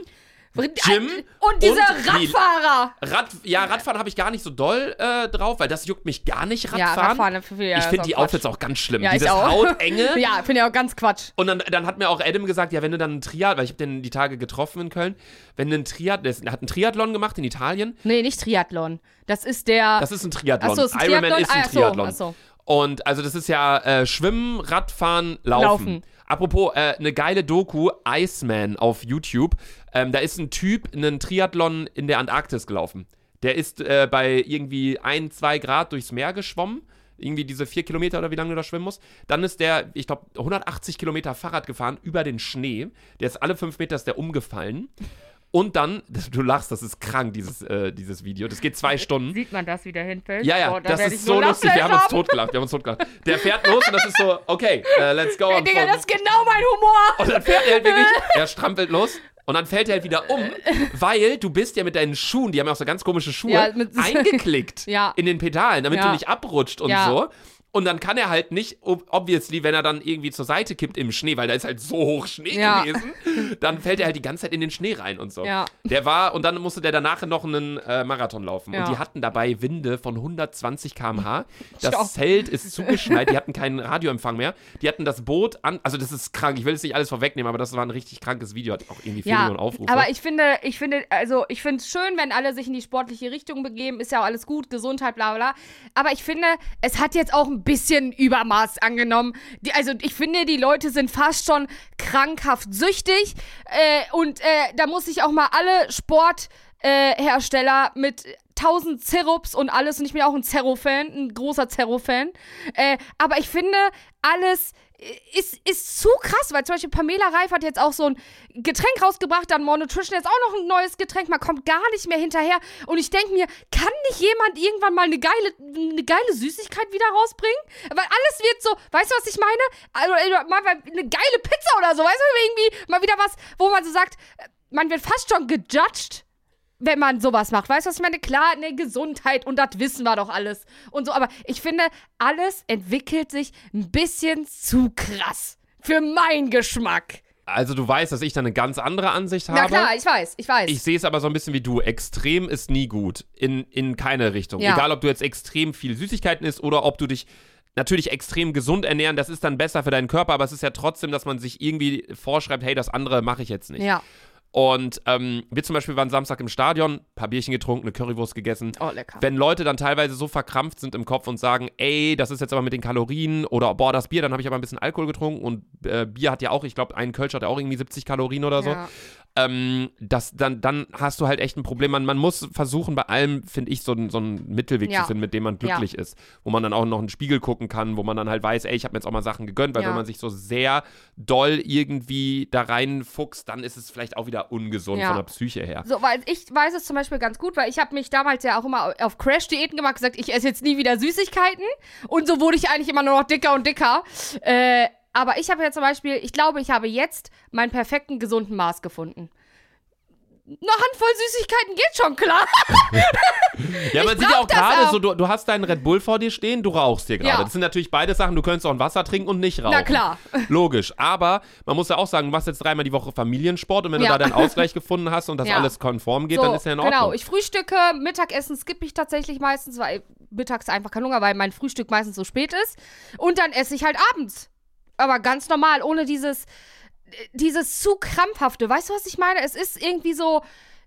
Gym und diese und Radfahrer. Rad, ja, Radfahren habe ich gar nicht so doll äh, drauf, weil das juckt mich gar nicht, Radfahren. Ja, Radfahren. Ja, ich ist finde auch die Quatsch. Outfits auch ganz schlimm. Ja, ich Dieses auch. Hautenge. Ja, finde ich auch ganz Quatsch. Und dann, dann hat mir auch Adam gesagt, ja, wenn du dann einen Triathlon, weil ich habe den die Tage getroffen in Köln, wenn du einen Triathlon, der hat einen Triathlon gemacht in Italien. Nee, nicht Triathlon. Das ist der... Das ist ein Triathlon. Achso, ist ein Ironman Triathlon? ist ein Ah, achso, Triathlon. achso. Und also das ist ja äh, Schwimmen, Radfahren, Laufen. Laufen. Apropos, äh, eine geile Doku, Iceman auf YouTube. Ähm, da ist ein Typ einen Triathlon in der Antarktis gelaufen. Der ist äh, bei irgendwie ein, zwei Grad durchs Meer geschwommen. Irgendwie diese vier Kilometer oder wie lange du da schwimmen musst. Dann ist der, ich glaube, hundertachtzig Kilometer Fahrrad gefahren über den Schnee. Der ist alle fünf Meter ist der umgefallen. Und dann, du lachst, das ist krank, dieses, äh, dieses Video. Das geht zwei Stunden. Sieht man das, wie der hinfällt? Ja, ja, Boah, da das werd ist ich so nur lustig. Wir haben uns Lachflash totgelacht. Wir haben uns totgelacht. Der fährt los und das ist so, okay, uh, let's go. haben. Und, Digga, von- das ist genau mein Humor. und dann fährt er halt wirklich, er strampelt los. Und dann fällt er halt wieder um, weil du bist ja mit deinen Schuhen, die haben ja auch so ganz komische Schuhe, Ja, mit- eingeklickt Ja. in den Pedalen, damit Ja. du nicht abrutscht und Ja. so. Und dann kann er halt nicht, ob- obviously, wenn er dann irgendwie zur Seite kippt im Schnee, weil da ist halt so hoch Schnee Ja. gewesen, dann fällt er halt die ganze Zeit in den Schnee rein und so. Ja. Der war, und dann musste der danach noch einen äh, Marathon laufen. Ja. Und die hatten dabei Winde von hundertzwanzig Kilometer pro Stunde. Das Schau. Zelt ist zugeschneit, die hatten keinen Radioempfang mehr. Die hatten das Boot an, also das ist krank, ich will jetzt nicht alles vorwegnehmen, aber das war ein richtig krankes Video, hat auch irgendwie vier Ja, Millionen Aufrufe. aber ich finde, ich finde, also ich finde es schön, wenn alle sich in die sportliche Richtung begeben, ist ja auch alles gut, Gesundheit, bla bla. Aber ich finde, es hat jetzt auch ein bisschen Übermaß angenommen. Die, also ich finde, die Leute sind fast schon krankhaft süchtig äh, und äh, da muss ich auch mal alle Sporthersteller äh, Hersteller mit tausend Zerups und alles, und ich bin auch ein Zerro-Fan, ein großer Zerro-Fan, äh, aber ich finde, alles ist, ist zu krass, weil zum Beispiel Pamela Reif hat jetzt auch so ein Getränk rausgebracht, dann More Nutrition jetzt auch noch ein neues Getränk, man kommt gar nicht mehr hinterher und ich denke mir, kann nicht jemand irgendwann mal eine geile, eine geile Süßigkeit wieder rausbringen? Weil alles wird so, weißt du, was ich meine? Also äh, mal eine geile Pizza oder so, weißt du, irgendwie mal wieder was, wo man so sagt, man wird fast schon gejudged, wenn man sowas macht. Weißt du, was ich meine? Klar, eine Gesundheit und das wissen wir doch alles und so, aber ich finde, alles entwickelt sich ein bisschen zu krass für meinen Geschmack. Also du weißt, dass ich da eine ganz andere Ansicht habe. Na klar, ich weiß, ich weiß. Ich sehe es aber so ein bisschen wie du. Extrem ist nie gut. In, in keine Richtung. Ja. Egal, ob du jetzt extrem viel Süßigkeiten isst oder ob du dich natürlich extrem gesund ernähren. Das ist dann besser für deinen Körper, aber es ist ja trotzdem, dass man sich irgendwie vorschreibt, hey, das andere mache ich jetzt nicht. Ja. Und ähm, wir zum Beispiel waren Samstag im Stadion, ein paar Bierchen getrunken, eine Currywurst gegessen. Oh, lecker. Wenn Leute dann teilweise so verkrampft sind im Kopf und sagen, ey, das ist jetzt aber mit den Kalorien oder boah, das Bier, dann habe ich aber ein bisschen Alkohol getrunken und äh, Bier hat ja auch, ich glaube, ein Kölsch hat ja auch irgendwie siebzig Kalorien oder so. Ja. Ähm, das, dann, dann hast du halt echt ein Problem. Man, man muss versuchen, bei allem, finde ich, so, ein- so einen Mittelweg Ja. zu finden, mit dem man glücklich Ja. ist. Wo man dann auch noch einen Spiegel gucken kann, wo man dann halt weiß, ey, ich habe mir jetzt auch mal Sachen gegönnt, weil Ja. wenn man sich so sehr doll irgendwie da reinfuchst, dann ist es vielleicht auch wieder ungesund Ja. von der Psyche her. So, weil ich weiß es zum Beispiel ganz gut, weil ich habe mich damals ja auch immer auf Crash-Diäten gemacht, gesagt, ich esse jetzt nie wieder Süßigkeiten. Und so wurde ich eigentlich immer nur noch dicker und dicker. Äh, aber ich habe ja zum Beispiel, ich glaube, ich habe jetzt meinen perfekten gesunden Maß gefunden. Eine Handvoll Süßigkeiten geht schon klar. Ja, man Ich sieht ja brauch auch das gerade auch. so, du, du hast deinen Red Bull vor dir stehen, du rauchst hier gerade. Ja. Das sind natürlich beide Sachen, du könntest auch ein Wasser trinken und nicht rauchen. Na klar. Logisch, aber man muss ja auch sagen, du machst jetzt dreimal die Woche Familiensport und wenn Ja. du da deinen Ausgleich gefunden hast und das Ja. alles konform geht, So, dann ist ja in Ordnung. Genau, ich frühstücke, Mittagessen skippe ich tatsächlich meistens, weil mittags einfach kein Hunger, weil mein Frühstück meistens so spät ist. Und dann esse ich halt abends. Aber ganz normal, ohne dieses, dieses zu krampfhafte. Weißt du, was ich meine? Es ist irgendwie so,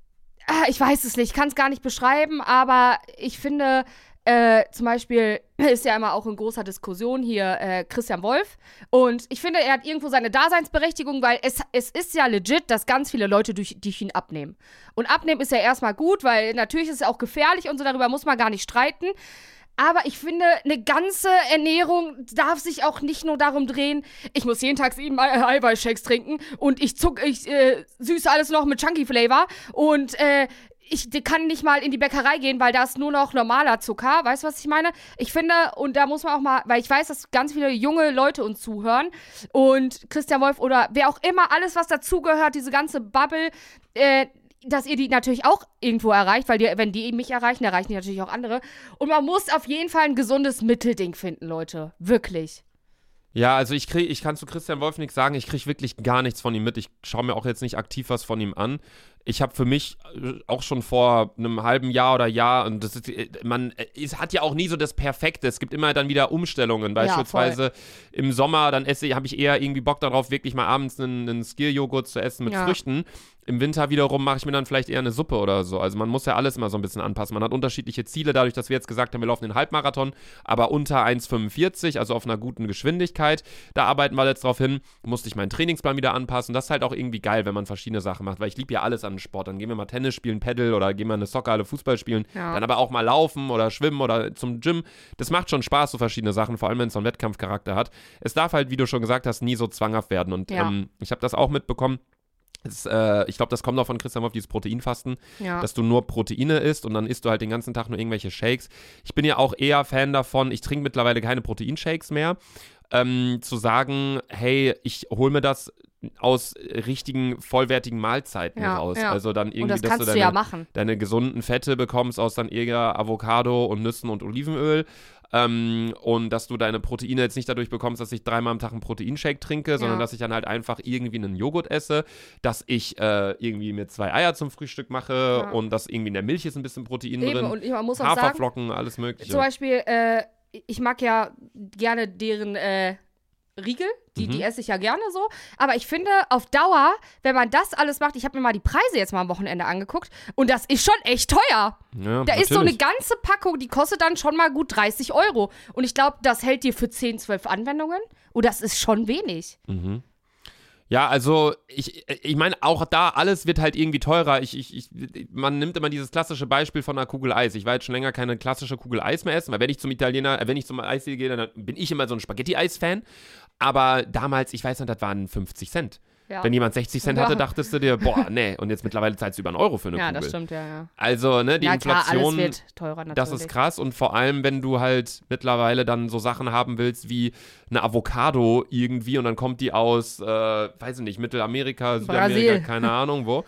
ah, ich weiß es nicht, ich kann es gar nicht beschreiben, aber ich finde, äh, zum Beispiel ist ja immer auch in großer Diskussion hier äh, Christian Wolf. Und ich finde, er hat irgendwo seine Daseinsberechtigung, weil es, es ist ja legit, dass ganz viele Leute durch, durch ihn abnehmen. Und abnehmen ist ja erstmal gut, weil natürlich ist es auch gefährlich und so, darüber muss man gar nicht streiten. Aber ich finde, eine ganze Ernährung darf sich auch nicht nur darum drehen, ich muss jeden Tag sieben Eiweißshakes trinken und ich zuck, ich äh, süße alles noch mit Chunky Flavor und äh, ich kann nicht mal in die Bäckerei gehen, weil da ist nur noch normaler Zucker. Weißt du, was ich meine? Ich finde, und da muss man auch mal, weil ich weiß, dass ganz viele junge Leute uns zuhören und Christian Wolf oder wer auch immer, alles, was dazugehört, diese ganze Bubble, äh, dass ihr die natürlich auch irgendwo erreicht, weil die, wenn die mich erreichen, erreichen die natürlich auch andere. Und man muss auf jeden Fall ein gesundes Mittelding finden, Leute. Wirklich. Ja, also ich krieg, ich kann zu Christian Wolf nichts sagen, ich kriege wirklich gar nichts von ihm mit. Ich schaue mir auch jetzt nicht aktiv was von ihm an. Ich habe für mich auch schon vor einem halben Jahr oder Jahr, und das ist, man es hat ja auch nie so das Perfekte. Es gibt immer dann wieder Umstellungen. Beispielsweise ja, im Sommer, dann esse, habe ich eher irgendwie Bock darauf, wirklich mal abends einen, einen Skier-Joghurt zu essen mit ja. Früchten. Im Winter wiederum mache ich mir dann vielleicht eher eine Suppe oder so. Also man muss ja alles immer so ein bisschen anpassen. Man hat unterschiedliche Ziele, dadurch, dass wir jetzt gesagt haben, wir laufen den Halbmarathon, aber unter eins fünfundvierzig, also auf einer guten Geschwindigkeit. Da arbeiten wir jetzt drauf hin. Musste ich meinen Trainingsplan wieder anpassen. Das ist halt auch irgendwie geil, wenn man verschiedene Sachen macht, weil ich liebe ja alles an Sport. Dann gehen wir mal Tennis spielen, Paddle oder gehen wir eine Soccerhalle Fußball spielen. Ja. Dann aber auch mal laufen oder schwimmen oder zum Gym. Das macht schon Spaß, so verschiedene Sachen, vor allem wenn es so einen Wettkampfcharakter hat. Es darf halt, wie du schon gesagt hast, nie so zwanghaft werden. Und ja. ähm, ich habe das auch mitbekommen. Das, äh, ich glaube, das kommt auch von Christian Wolf, dieses Proteinfasten, ja. dass du nur Proteine isst und dann isst du halt den ganzen Tag nur irgendwelche Shakes. Ich bin ja auch eher Fan davon, ich trinke mittlerweile keine Proteinshakes mehr, ähm, zu sagen, hey, ich hole mir das aus richtigen, vollwertigen Mahlzeiten ja, raus. Ja. Also dann irgendwie, und das dass kannst du deine, du ja machen. deine gesunden Fette bekommst aus dann eher Avocado und Nüssen und Olivenöl. Ähm, und dass du deine Proteine jetzt nicht dadurch bekommst, dass ich dreimal am Tag einen Proteinshake trinke, ja. sondern dass ich dann halt einfach irgendwie einen Joghurt esse, dass ich äh, irgendwie mir zwei Eier zum Frühstück mache ja. und dass irgendwie in der Milch ist ein bisschen Protein Eben, drin, und man muss auch Haferflocken, sagen, alles mögliche. Zum Beispiel, äh, ich mag ja gerne deren äh, Riegel, die, mhm. die esse ich ja gerne so, aber ich finde, auf Dauer, wenn man das alles macht, ich habe mir mal die Preise jetzt mal am Wochenende angeguckt und das ist schon echt teuer. Ja, da natürlich. ist so eine ganze Packung, die kostet dann schon mal gut dreißig Euro und ich glaube, das hält dir für zehn, zwölf Anwendungen und das ist schon wenig. Mhm. Ja, also ich, ich meine, auch da, alles wird halt irgendwie teurer. Ich, ich, ich, man nimmt immer dieses klassische Beispiel von einer Kugel Eis. Ich war jetzt schon länger keine klassische Kugel Eis mehr essen, weil wenn ich zum Italiener, wenn ich zum Eisdiele gehe, dann bin ich immer so ein Spaghetti-Eis-Fan. Aber damals, ich weiß nicht, das waren fünfzig Cent. Ja. Wenn jemand sechzig Cent hatte, dachtest du dir, boah, nee, und jetzt mittlerweile zahlst du über einen Euro für eine ja, Kugel. Ja, das stimmt, ja, ja. Also, ne, die ja, Inflation, klar, alles wird teurer natürlich. Das ist krass und vor allem, wenn du halt mittlerweile dann so Sachen haben willst wie eine Avocado irgendwie und dann kommt die aus, äh, weiß ich nicht, Mittelamerika, Südamerika, Brasil. keine Ahnung wo.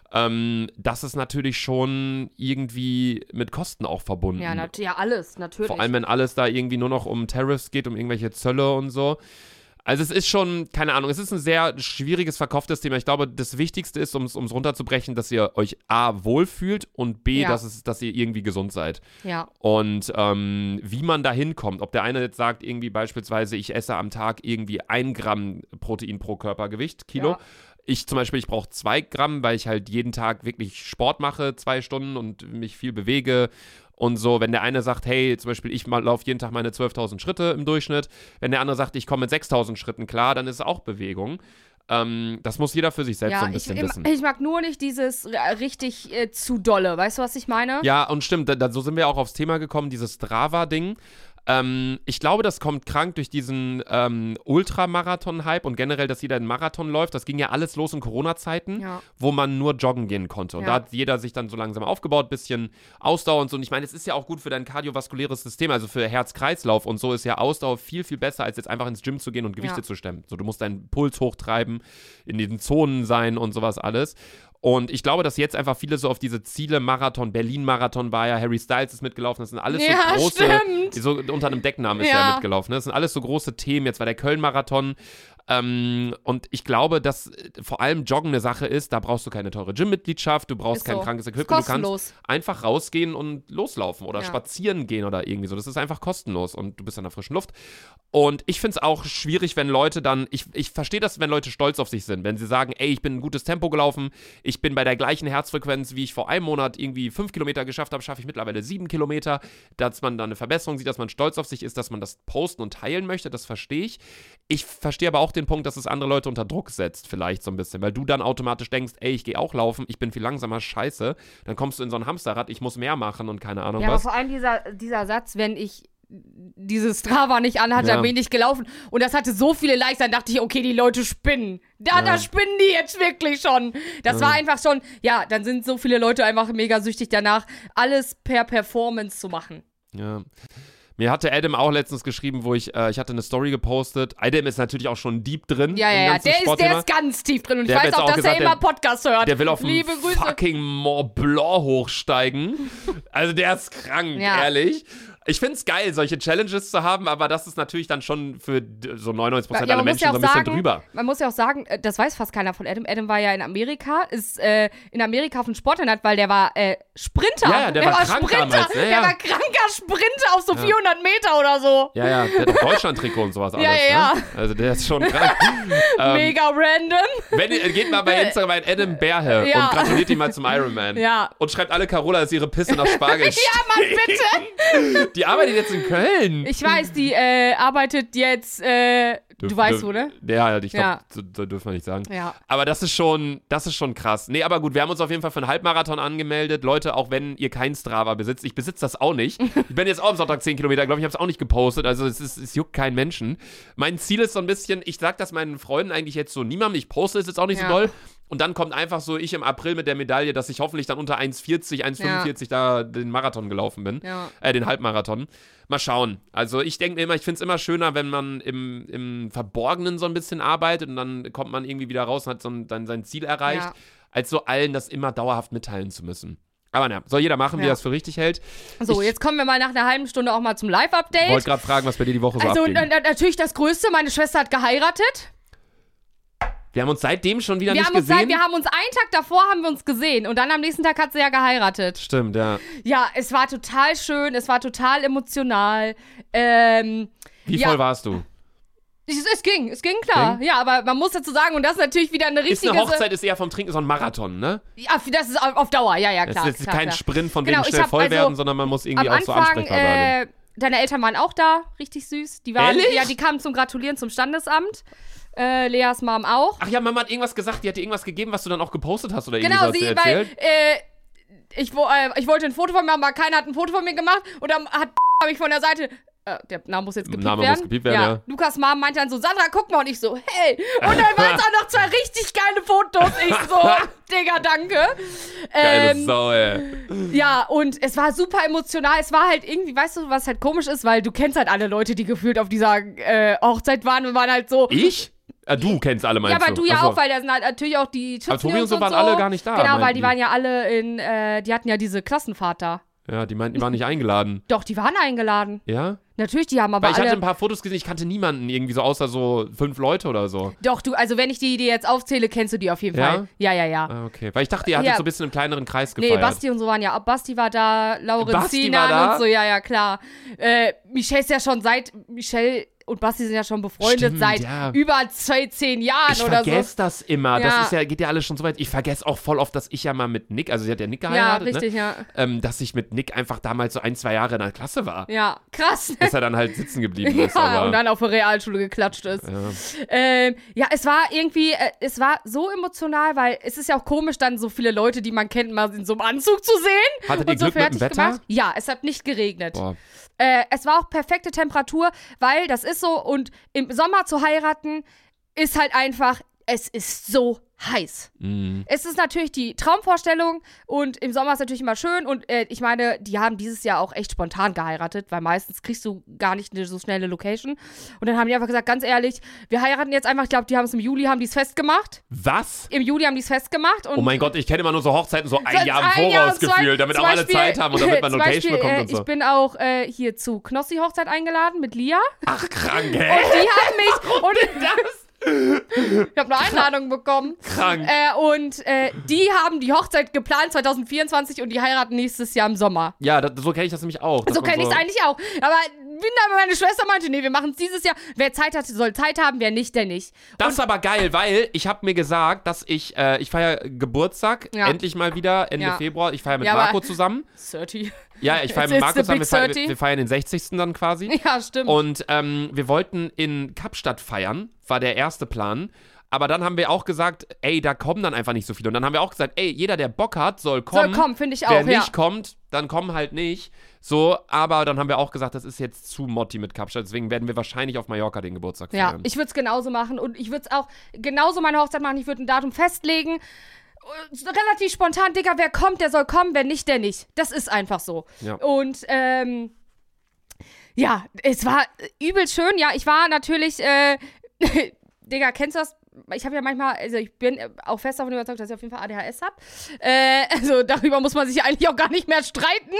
Ähm, das ist natürlich schon irgendwie mit Kosten auch verbunden. Ja, nat- ja, alles, natürlich. Vor allem, wenn alles da irgendwie nur noch um Tariffs geht, um irgendwelche Zölle und so. Also es ist schon, keine Ahnung, es ist ein sehr schwieriges, verkauftes Thema. Ich glaube, das Wichtigste ist, um es runterzubrechen, dass ihr euch A, wohlfühlt und B, ja. dass, es, dass ihr irgendwie gesund seid. Ja. Und ähm, wie man da hinkommt, ob der eine jetzt sagt, irgendwie beispielsweise, ich esse am Tag irgendwie ein Gramm Protein pro Körpergewicht, Kilo. Ja. Ich zum Beispiel, ich brauche zwei Gramm, weil ich halt jeden Tag wirklich Sport mache, zwei Stunden und mich viel bewege. Und so, wenn der eine sagt, hey, zum Beispiel, ich laufe jeden Tag meine zwölftausend Schritte im Durchschnitt. Wenn der andere sagt, ich komme mit sechstausend Schritten klar, dann ist es auch Bewegung. Ähm, das muss jeder für sich selbst ja, so ein bisschen ich, wissen. Ich mag nur nicht dieses richtig äh, zu dolle. Weißt du, was ich meine? Ja, und stimmt, da, da, so sind wir auch aufs Thema gekommen, dieses Strava-Ding. Ähm, ich glaube, das kommt krank durch diesen ähm, Ultramarathon-Hype und generell, dass jeder einen Marathon läuft. Das ging ja alles los in Corona-Zeiten, ja. wo man nur joggen gehen konnte. Und ja. da hat jeder sich dann so langsam aufgebaut, bisschen Ausdauer und so. Und ich meine, es ist ja auch gut für dein kardiovaskuläres System, also für Herz-Kreislauf und so ist ja Ausdauer viel, viel besser, als jetzt einfach ins Gym zu gehen und Gewichte ja. zu stemmen. So, du musst deinen Puls hochtreiben, in diesen Zonen sein und sowas alles. Und ich glaube, dass jetzt einfach viele so auf diese Ziele, Marathon, Berlin-Marathon war ja, Harry Styles ist mitgelaufen, das sind alles ja, so große, stimmt. so unter einem Decknamen ist ja. er mitgelaufen, das sind alles so große Themen, jetzt war der Köln-Marathon, Ähm, und ich glaube, dass vor allem Joggen eine Sache ist, da brauchst du keine teure Gym-Mitgliedschaft, du brauchst Ist kein so. krankes Ist Equipment, du kannst kostenlos. einfach rausgehen und loslaufen oder Ja. spazieren gehen oder irgendwie so. Das ist einfach kostenlos und du bist an der frischen Luft. Und ich finde es auch schwierig, wenn Leute dann, ich, ich verstehe das, wenn Leute stolz auf sich sind, wenn sie sagen, ey, ich bin ein gutes Tempo gelaufen, ich bin bei der gleichen Herzfrequenz, wie ich vor einem Monat irgendwie fünf Kilometer geschafft habe, schaffe ich mittlerweile sieben Kilometer, dass man da eine Verbesserung sieht, dass man stolz auf sich ist, dass man das posten und teilen möchte, das verstehe ich. Ich verstehe aber auch den Punkt, dass es andere Leute unter Druck setzt, vielleicht so ein bisschen, weil du dann automatisch denkst, ey, ich gehe auch laufen, ich bin viel langsamer, scheiße, dann kommst du in so ein Hamsterrad, ich muss mehr machen und keine Ahnung Ja, aber was. vor allem dieser, dieser Satz, wenn ich dieses Strava nicht anhatte, Ja. dann bin ich gelaufen. Und das hatte so viele Likes, dann dachte ich, okay, die Leute spinnen. Da, Ja. da spinnen die jetzt wirklich schon. Das Ja. war einfach schon, ja, dann sind so viele Leute einfach mega süchtig danach, alles per Performance zu machen. Ja. Mir hatte Adam auch letztens geschrieben, wo ich, äh, ich hatte eine Story gepostet. Adam ist natürlich auch schon deep drin. Ja, im ja, ja, ganzen der ist, der Sportthema. ist ganz tief drin. Und Der ich hat weiß jetzt auch, auch dass gesagt, er immer der- Podcasts hört. Der will auf den Liebe Grüße. fucking Mont Blanc hochsteigen. Also der ist krank, Ja. ehrlich. Ich find's geil, solche Challenges zu haben, aber das ist natürlich dann schon für d- so neunundneunzig Prozent Ja, aller man muss Menschen ja so ein auch bisschen sagen, drüber. Man muss ja auch sagen, äh, das weiß fast keiner von Adam. Adam war ja in Amerika, ist äh, in Amerika auf dem Sportinternat, weil der war äh, Sprinter. Ja, ja, der war krank Sprinter. damals, ja, Der ja. war kranker Sprinter auf so vierhundert Meter oder so. Ja, ja, der hat auch Deutschland-Trikot und sowas alles. Ja, ja. Ne? Also der ist schon krank. ähm, Mega random. Wenn, ihr- geht mal bei Instagram ein Adam Berhe Ja. und gratuliert ihm mal zum Ironman. Ja. Und schreibt alle, Carola ist ihre Pisse nach Spargel. Ja, Mann, bitte. Die arbeitet jetzt in Köln. Ich weiß, die äh, arbeitet jetzt, äh, du Dürf- weißt dürf- wo, ne? Ja, ich glaube, Ja. so, so dürfen wir nicht sagen. Ja. Aber das ist schon, das ist schon krass. Nee, aber gut, wir haben uns auf jeden Fall für einen Halbmarathon angemeldet. Leute, auch wenn ihr kein Strava besitzt, ich besitze das auch nicht. Ich bin jetzt auch am Sonntag zehn Kilometer, glaube ich, habe es auch nicht gepostet. Also es, ist, es juckt keinen Menschen. Mein Ziel ist so ein bisschen, ich sag das meinen Freunden eigentlich jetzt so niemandem, ich poste es jetzt auch nicht Ja. so doll. Und dann kommt einfach so ich im April mit der Medaille, dass ich hoffentlich dann unter eins vierzig, eins fünfundvierzig da den Marathon gelaufen bin. Ja. Äh, den Halbmarathon. Mal schauen. Also ich denke mir immer, ich finde es immer schöner, wenn man im, im Verborgenen so ein bisschen arbeitet und dann kommt man irgendwie wieder raus und hat so ein, dann sein Ziel erreicht, Ja. als so allen das immer dauerhaft mitteilen zu müssen. Aber naja, soll jeder machen, wie Ja. er es für richtig hält. So, ich jetzt kommen wir mal nach einer halben Stunde auch mal zum Live-Update. wollte gerade fragen, was bei dir die Woche so Also abging. na- na- natürlich das Größte, meine Schwester hat geheiratet. Wir haben uns seitdem schon wieder Wir nicht haben, uns gesehen. seit, wir haben uns einen Tag davor haben wir uns gesehen und dann am nächsten Tag hat sie ja geheiratet. Stimmt, ja. Ja, es war total schön, es war total emotional. Ähm, Wie ja. voll warst du? es, es ging, es ging klar. Ging? Ja, aber man muss dazu sagen, und das ist natürlich wieder eine Ist richtige... eine Hochzeit, ist eher vom Trinken so ein Marathon, ne? Ja, das ist auf, auf Dauer, ja, ja, Das klar. ist jetzt klar, kein klar. Sprint von Genau, wegen ich schnell hab voll also werden, sondern man muss irgendwie Am auch so Anfang, ansprechbar bleiben. äh, deine Eltern waren auch da, richtig süß. Die waren, Ehrlich? Ja, die kamen zum Gratulieren zum Standesamt. Äh, Leas Mom auch. Ach ja, Mama hat irgendwas gesagt, die hat dir irgendwas gegeben, was du dann auch gepostet hast oder irgendwie Genau, so hast sie, du weil, erzählt. äh, ich, wo, äh, ich wollte ein Foto von mir machen, aber keiner hat ein Foto von mir gemacht. Und dann hat habe ich von der Seite, äh, der Name muss jetzt gepiept Name werden. muss gepiept werden, ja. Lukas Mom meinte dann so, Sandra, guck mal. Und ich so, hey. Und dann waren es auch noch zwei richtig geile Fotos. Ich so, Digga, danke. Geile Ähm, Sau, ey. ja, und es war super emotional. Es war halt irgendwie, weißt du, was halt komisch ist, weil du kennst halt alle Leute, die gefühlt auf dieser äh, Hochzeit waren und waren halt so. Ich? Ah, du kennst alle, meinst Ja, aber du ja Achso. auch, weil da sind halt natürlich auch die Aber Tobi Tiffany und so waren so. alle gar nicht da, Genau, weil meinten die die. waren ja alle in, äh, die hatten ja diese Klassenfahrt da. Ja, die meinten, die waren nicht eingeladen. Doch, die waren eingeladen. Ja? Natürlich, die haben aber Weil ich alle... hatte ein paar Fotos gesehen, ich kannte niemanden irgendwie so, außer so fünf Leute oder so. Doch, du, also wenn ich die, die jetzt aufzähle, kennst du die auf jeden Ja? Fall. Ja, ja, ja. Ah, okay. Weil ich dachte, ihr hattet Ja. so ein bisschen im kleineren Kreis Nee, gefeiert. Basti und so waren ja. Basti war da, Basti Laurenzina war da? und so, ja, ja, klar. Äh, Michelle ist ja schon seit, Michelle und Basti sind ja schon befreundet Stimmt, seit ja. über zwei, zehn Jahren Ich oder vergesse so. das immer. Ja. Das ist ja, geht ja alles schon so weit. Ich vergesse auch voll oft, dass ich ja mal mit Nick, also sie hat ja Nick Ja, geheiratet, richtig, ne? ja. Ähm, dass ich mit Nick einfach damals so ein, zwei Jahre in der Klasse war. Ja, krass. Bis er dann halt sitzen geblieben ist. Ja, aber, und dann auf der Realschule geklatscht ist. ja. Ähm, ja, es war irgendwie, äh, es war so emotional, weil es ist ja auch komisch, dann so viele Leute, die man kennt, mal in so einem Anzug zu sehen. Hattet ihr und so Glück mit dem fertig Wetter? gemacht. Ja, es hat nicht geregnet. Boah. Äh, es war auch perfekte Temperatur, weil das ist so, und im Sommer zu heiraten ist halt einfach, es ist so heiß. Mhm. Es ist natürlich die Traumvorstellung und im Sommer ist natürlich immer schön und äh, ich meine, die haben dieses Jahr auch echt spontan geheiratet, weil meistens kriegst du gar nicht eine so schnelle Location. Und dann haben die einfach gesagt, ganz ehrlich, wir heiraten jetzt einfach, ich glaube, die haben es im Juli, haben die es festgemacht. Was? Im Juli haben die es festgemacht. Und Oh mein Gott, ich kenne immer nur so Hochzeiten so ein Sonst Jahr im ein Jahr Voraus und zwei- gefühlt, damit zum auch alle Beispiel- Zeit haben und damit man zum Location Beispiel, bekommt äh, und so. Ich bin auch äh, hier zu Knossi-Hochzeit eingeladen mit Lia. Ach, krank, Und ey. die haben mich... Und Ich habe eine Einladung bekommen. Krank. Äh, und äh, die haben die Hochzeit geplant zwanzig vierundzwanzig und die heiraten nächstes Jahr im Sommer. Ja, das, so kenne ich das nämlich auch. So kenne ich es eigentlich auch. Aber meine Schwester meinte, nee, wir machen es dieses Jahr. Wer Zeit hat, soll Zeit haben, wer nicht, der nicht. Das und ist aber geil, weil ich habe mir gesagt, dass ich, äh, ich feiere Geburtstag, ja. endlich mal wieder, Ende ja. Februar. Ich feiere mit ja, Marco zusammen. dreißig. Ja, ich feiere It's mit Marco the zusammen. Wir big feiern, thirty. wir feiern den sechzigsten dann quasi. Ja, stimmt. Und ähm, wir wollten in Kapstadt feiern, war der erste Plan. Aber dann haben wir auch gesagt, ey, da kommen dann einfach nicht so viele. Und dann haben wir auch gesagt, ey, jeder, der Bock hat, soll kommen. Soll kommen, finde ich auch, Wer ja. nicht kommt, dann kommen halt nicht. So, aber dann haben wir auch gesagt, das ist jetzt zu Motti mit Kapstadt. Deswegen werden wir wahrscheinlich auf Mallorca den Geburtstag ja, feiern. ich würde es genauso machen. Und ich würde es auch genauso meine Hochzeit machen. Ich würde ein Datum festlegen. Relativ spontan, Digga, wer kommt, der soll kommen. Wer nicht, der nicht. Das ist einfach so. Ja. Und, ähm... ja, es war übel schön. Ja, ich war natürlich, äh, Digga, kennst du das? Ich habe ja manchmal, also ich bin auch fest davon überzeugt, dass ich auf jeden Fall A D H S habe. Äh, also darüber muss man sich eigentlich auch gar nicht mehr streiten.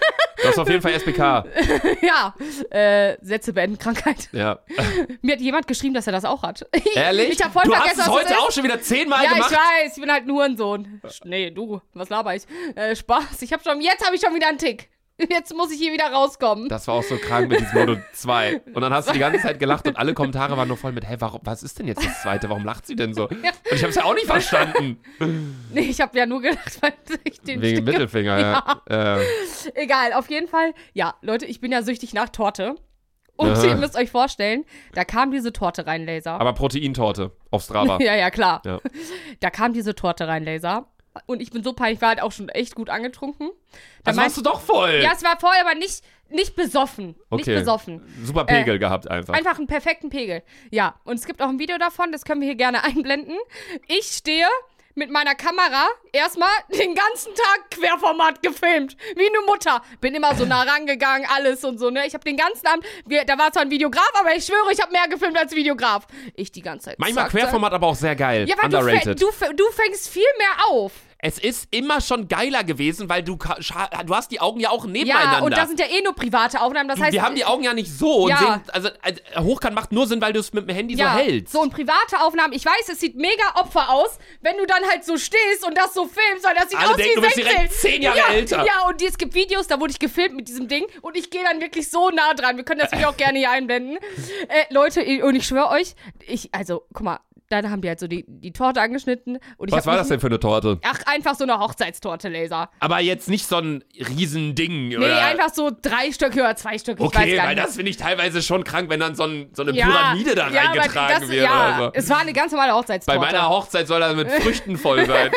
Du hast auf jeden Fall S P K. Ja, äh, Sätze beenden, Krankheit. Ja. Mir hat jemand geschrieben, dass er das auch hat. Ehrlich? Ich hab voll du vergessen, hast es was heute ist. auch schon wieder zehnmal Ja, gemacht. ich weiß, ich bin halt ein Hurensohn. Nee, du, was laber ich? Äh, Spaß, ich hab schon, jetzt habe ich schon wieder einen Tick. Jetzt muss ich hier wieder rauskommen. Das war auch so krank mit diesem Modo zwei. Und dann hast du die ganze Zeit gelacht und alle Kommentare waren nur voll mit, hä, warum, was ist denn jetzt das zweite? Warum lacht sie denn so? Und ich hab's ja auch nicht verstanden. Nee, ich hab ja nur gelacht, weil ich den Wegen Stick- Mittelfinger, ja. ja. Äh, Egal, auf jeden Fall. Ja, Leute, ich bin ja süchtig nach Torte. Und Aha. ihr müsst euch vorstellen, da kam diese Torte rein, Laser. aber Proteintorte auf Strava. Ja, ja, klar. Ja. Da kam diese Torte rein, Laser. Und ich bin so peinlich, ich war halt auch schon echt gut angetrunken. Da Das warst du doch voll. Ja, es war voll, aber nicht, nicht besoffen. Nicht Okay. besoffen. Super Pegel Äh, gehabt einfach. Einfach einen perfekten Pegel. Ja, und es gibt auch ein Video davon, das können wir hier gerne einblenden. Ich stehe mit meiner Kamera erstmal den ganzen Tag Querformat gefilmt. Wie eine Mutter. Bin immer so nah rangegangen, alles und so, ne? Ich habe den ganzen Abend, wir, da war zwar ein Videograf, aber ich schwöre, ich habe mehr gefilmt als Videograf. Ich die ganze Zeit. Manchmal zack, zack. Querformat aber auch sehr geil. Ja, weil du, Underrated. fäng, du, fäng- du fängst viel mehr auf. Es ist immer schon geiler gewesen, weil du, ka- scha- du hast die Augen ja auch nebeneinander. Ja, und da sind ja eh nur private Aufnahmen. Das Du, heißt, wir haben die Augen ja nicht so. Und Ja. sehen, also, also Hochkant macht nur Sinn, weil du es mit dem Handy ja, so hältst. so und private Aufnahmen. Ich weiß, es sieht mega Opfer aus, wenn du dann halt so stehst und das so filmst, weil das sieht Alle aus denken, wie du bist sechzehn. direkt zehn Jahre ja, älter. Ja, und es gibt Videos, da wurde ich gefilmt mit diesem Ding und ich gehe dann wirklich so nah dran. Wir können das Video auch gerne hier einblenden. Äh, Leute, und ich schwöre euch, ich, also, guck mal, dann haben die halt so die, die Torte angeschnitten. Und ich Was hab war mich- das denn für eine Torte? Ach, einfach so eine Hochzeitstorte, Laser. Aber jetzt nicht so ein Riesending, Nee, oder? einfach so drei Stücke oder zwei Stücke, ich weiß Okay, gar weil nicht. das finde ich teilweise schon krank, wenn dann so, ein, so eine Ja, Pyramide da ja, aber reingetragen das, wird ja, oder so. es war eine ganz normale Hochzeitstorte. Bei meiner Hochzeit soll das mit Früchten voll sein.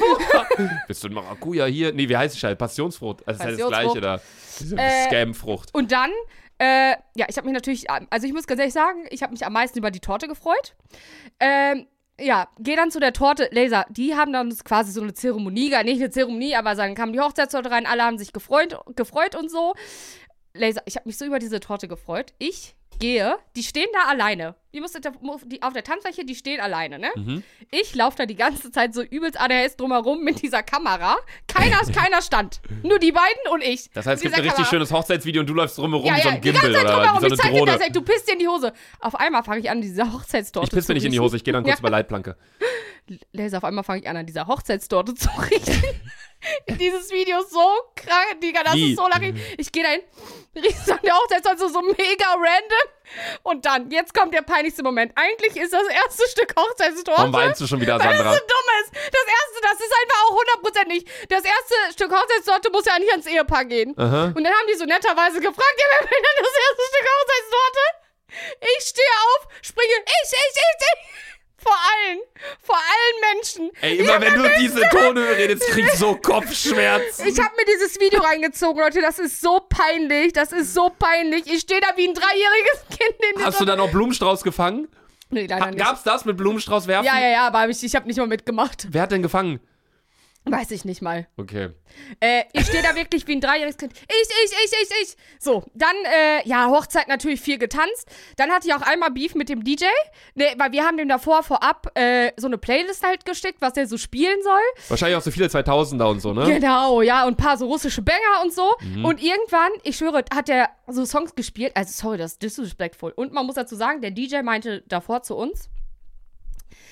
Bist du ein Maracuja hier? Nee, wie heißt die Scheiße? Passionsfrucht. Das ist ja das Passionsfrucht. Gleiche da. Diese Äh, Scamfrucht. Und dann, äh, ja, ich habe mich natürlich, also ich muss ganz ehrlich sagen, ich habe mich am meisten über die Torte gefreut. Ähm, ja, geh dann zu der Torte, Laser, die haben dann quasi so eine Zeremonie, gar nicht eine Zeremonie, aber dann kam die Hochzeitstorte rein, alle haben sich gefreut, gefreut und so. Laser, ich habe mich so über diese Torte gefreut. Ich gehe, die stehen da alleine. Die, müssen, die auf der Tanzfläche, die stehen alleine, ne? Mhm. Ich laufe da die ganze Zeit so übelst A D H S drumherum mit dieser Kamera. Keiner, keiner stand. Nur die beiden und ich. Das heißt, es gibt Dieser ein richtig Kamera. schönes Hochzeitsvideo und du läufst drumherum Ja, wie so ja, ein die ganze Gimbal Zeit oder drumherum. wie Ich so zeig eine dir Drohne. das, ey, du pisst dir in die Hose. Auf einmal fange ich an, diese Hochzeitstorte Ich pisse zu nicht in die riechen. Hose, ich gehe dann kurz Ja. über Leitplanke. Laser, auf einmal fange ich an, an dieser Hochzeitstorte zu riechen. Dieses Video ist so krank, Digga, das Wie? ist so lange. Ich gehe dahin, riechst an der Hochzeitstorte so, so mega random. Und dann, jetzt kommt der peinlichste Moment. Eigentlich ist das erste Stück Hochzeitstorte. Warum weinst du schon wieder, Weil das Sandra? so dumm ist. Das erste, das ist einfach auch hundert Prozent nicht. Das erste Stück Hochzeitstorte muss ja eigentlich ans Ehepaar gehen. Aha. Und dann haben die so netterweise gefragt, ja, wer will denn das erste Stück Hochzeitstorte? Ich stehe auf, springe, ich, ich, ich, ich. Vor allen, vor allen Menschen. Ey, Ich immer hab wenn mir du diese Tone redest, krieg ich so Kopfschmerzen. Ich habe mir dieses Video reingezogen, Leute. Das ist so peinlich. Das ist so peinlich. Ich stehe da wie ein dreijähriges Kind in Hast du da noch Blumenstrauß gefangen? Nee, leider Ha, nicht. gab's das mit Blumenstrauß werfen? Ja, ja, ja, aber ich, ich habe nicht mal mitgemacht. Wer hat denn gefangen? Weiß ich nicht mal. Okay. Äh, ich stehe da wirklich wie ein dreijähriges Kind. Ich, ich, ich, ich, ich. So, dann, äh, ja, Hochzeit natürlich viel getanzt. Dann hatte ich auch einmal Beef mit dem D J. Ne, weil wir haben dem davor vorab äh, so eine Playlist halt geschickt, was der so spielen soll. Wahrscheinlich auch so viele zweitausender und so, ne? Genau, ja, und ein paar so russische Banger und so. Mhm. Und irgendwann, ich schwöre, hat der so Songs gespielt. Also, sorry, das ist disrespectful. Und man muss dazu sagen, der D J meinte davor zu uns,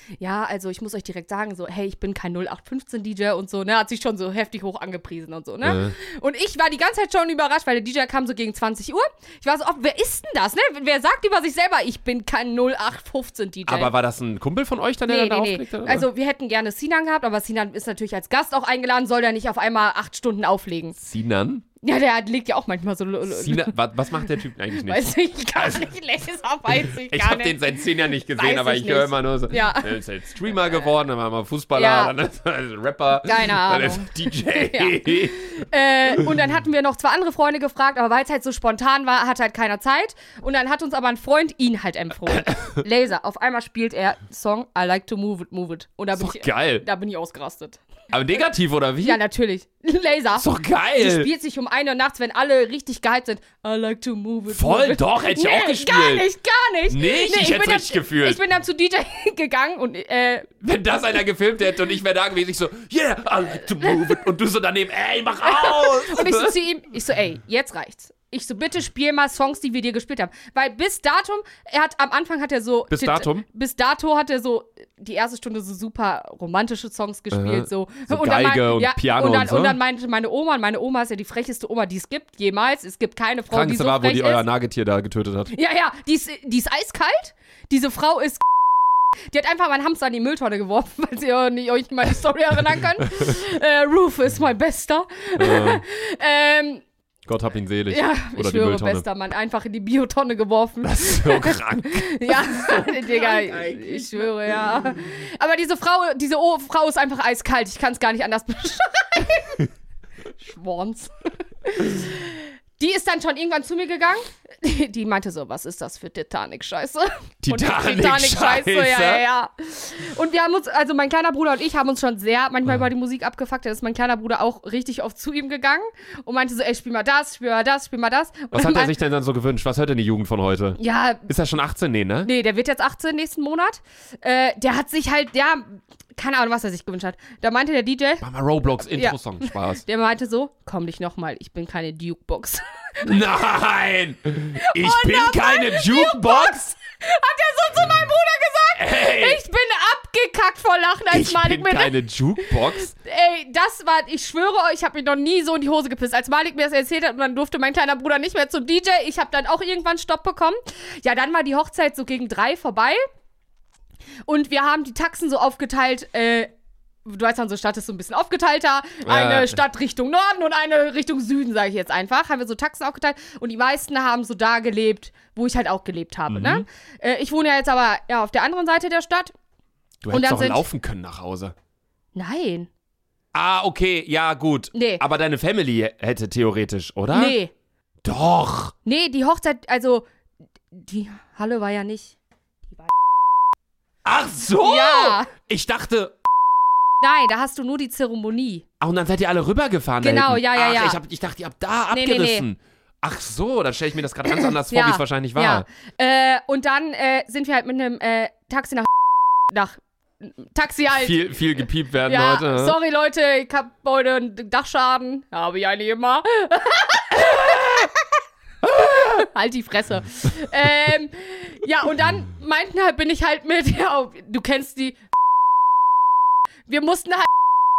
ja, also ich muss euch direkt sagen, so, hey, ich bin kein null acht fünfzehn D J und so, ne, hat sich schon so heftig hoch angepriesen und so, ne. Äh. Und ich war die ganze Zeit schon überrascht, weil der D J kam so gegen zwanzig Uhr. Ich war so, oh, wer ist denn das, ne? Wer sagt über sich selber, ich bin kein null acht fünfzehn D J? Aber war das ein Kumpel von euch dann, der nee, dann nee, da aufgelegt nee. hat? Oder? Also wir hätten gerne Sinan gehabt, aber Sinan ist natürlich als Gast auch eingeladen, soll der nicht auf einmal acht Stunden auflegen. Sinan? Ja, der legt ja auch manchmal so... Sinan, was, was macht der Typ eigentlich nicht? Weiß ich gar also, nicht, Laser weiß ich gar Ich habe nicht. den seit zehn Jahren nicht gesehen, weiß aber ich ich höre immer nur so, ja. er ist halt Streamer geworden, dann war er mal Fußballer, ja. dann ist er Rapper, keine Ahnung. dann ist er D J. Ja. äh, und dann hatten wir noch zwei andere Freunde gefragt, aber weil es halt so spontan war, hat halt keiner Zeit. Und dann hat uns aber ein Freund ihn halt empfohlen. Laser, auf einmal spielt er Song I Like to Move It, Move It. Und da bin ist doch ich, geil. Da bin ich ausgerastet. Aber negativ, oder wie? Ja, natürlich. Laser. Ist doch geil. Die spielt sich um eine Uhr nachts, wenn alle richtig gehypt sind. I like to move it. Voll, move it. doch, hätte ich nee, auch gespielt. gar nicht, gar nicht. Nicht? Nee, ich ich hätte bin richtig dann, gefühlt. Ich bin dann zu D J gegangen und, äh... Wenn das einer gefilmt hätte und ich wäre da gewesen, ich so, yeah, I like to move it. Und du so daneben, ey, mach aus. Und ich so zu ihm, ich so, ey, jetzt reicht's. Ich so, bitte spiel mal Songs, die wir dir gespielt haben. Weil bis datum, er hat, am Anfang hat er so... Bis datum? Bis dato hat er so, die erste Stunde so super romantische Songs gespielt, äh, so. so und Geige dann mein, und ja, Piano und dann, und so. Und dann meinte meine Oma, und meine Oma ist ja die frecheste Oma, die es gibt, jemals. Es gibt keine Frau, Krankste die so war, wo frech die ist. euer Nagetier da getötet hat. Ja, ja, die ist, die ist eiskalt. Diese Frau ist... Die hat einfach meinen Hamster in die Mülltonne geworfen, weil sie euch nicht euch meine Story erinnern könnt. äh, Roof ist mein Bester. Äh. ähm... Gott hab ihn selig. Ja, Oder ich die schwöre, Mülltonne. bester Mann. Einfach in die Biotonne geworfen. Das ist so krank. Ja, so Digga, ich, ich schwöre, ja. Aber diese Frau, diese o- Frau ist einfach eiskalt. Ich kann es gar nicht anders beschreiben. Schwanz. Die ist dann schon irgendwann zu mir gegangen. Die, die meinte so, was ist das für Titanic-Scheiße? Titanic-Scheiße? Ja, ja, ja. Und wir haben uns, also mein kleiner Bruder und ich haben uns schon sehr manchmal über die Musik abgefuckt. Da ist mein kleiner Bruder auch richtig oft zu ihm gegangen und meinte so, ey, spiel mal das, spiel mal das, spiel mal das. Und Was hat er mein, sich denn dann so gewünscht? Was hört denn die Jugend von heute? Ja. Ist er schon achtzehn? Nee, ne? Nee, der wird jetzt achtzehn nächsten Monat. Äh, der hat sich halt, ja, keine Ahnung, was er sich gewünscht hat. Da meinte der D J. Mach mal Roblox, Intro-Song, ja. Spaß. Der meinte so, komm nicht nochmal, ich bin keine Dukebox. Nein! Ich Und bin keine Jukebox! Hat er so zu meinem Bruder gesagt? Ey. Ich bin abgekackt vor Lachen, als Ich Malik bin mir keine Jukebox? Ey, das war, ich schwöre euch, ich habe mir noch nie so in die Hose gepisst. Als Malik mir das erzählt hat und dann durfte mein kleiner Bruder nicht mehr zum D J. Ich habe dann auch irgendwann Stopp bekommen. Ja, dann war die Hochzeit so gegen drei vorbei. Und wir haben die Taxen so aufgeteilt, äh, du weißt dann, so Stadt ist so ein bisschen aufgeteilter. Eine ja. Stadt Richtung Norden und eine Richtung Süden, sage ich jetzt einfach. Haben wir so Taxen aufgeteilt. Und die meisten haben so da gelebt, wo ich halt auch gelebt habe. Mhm. Ne? Äh, ich wohne ja jetzt aber ja, auf der anderen Seite der Stadt. Du hättest auch laufen können nach Hause. Nein. Ah, okay, ja, gut. Nee. Aber deine Family hätte theoretisch, oder? Nee. Doch. Nee, die Hochzeit, also, die Halle war ja nicht. Die war Ach so! Ja. Ich dachte... Nein, da hast du nur die Zeremonie. Ach, und dann seid ihr alle rübergefahren Genau, da hinten. ja, ja, Ach, ja. Ich, hab, ich dachte, ihr habt da Nee, abgerissen. nee, nee. Ach so, dann stelle ich mir das gerade ganz anders vor, Ja, wie es wahrscheinlich war. Ja. Äh, und dann äh, sind wir halt mit einem äh, Taxi nach... nach Taxi halt. Viel, viel gepiept werden ja, heute. Ne? Sorry Leute, ich hab heute einen Dachschaden. Habe ich eigentlich immer. Halt die Fresse. ähm, ja, und dann meinten halt, bin ich halt mit, ja, du kennst die. Wir mussten halt.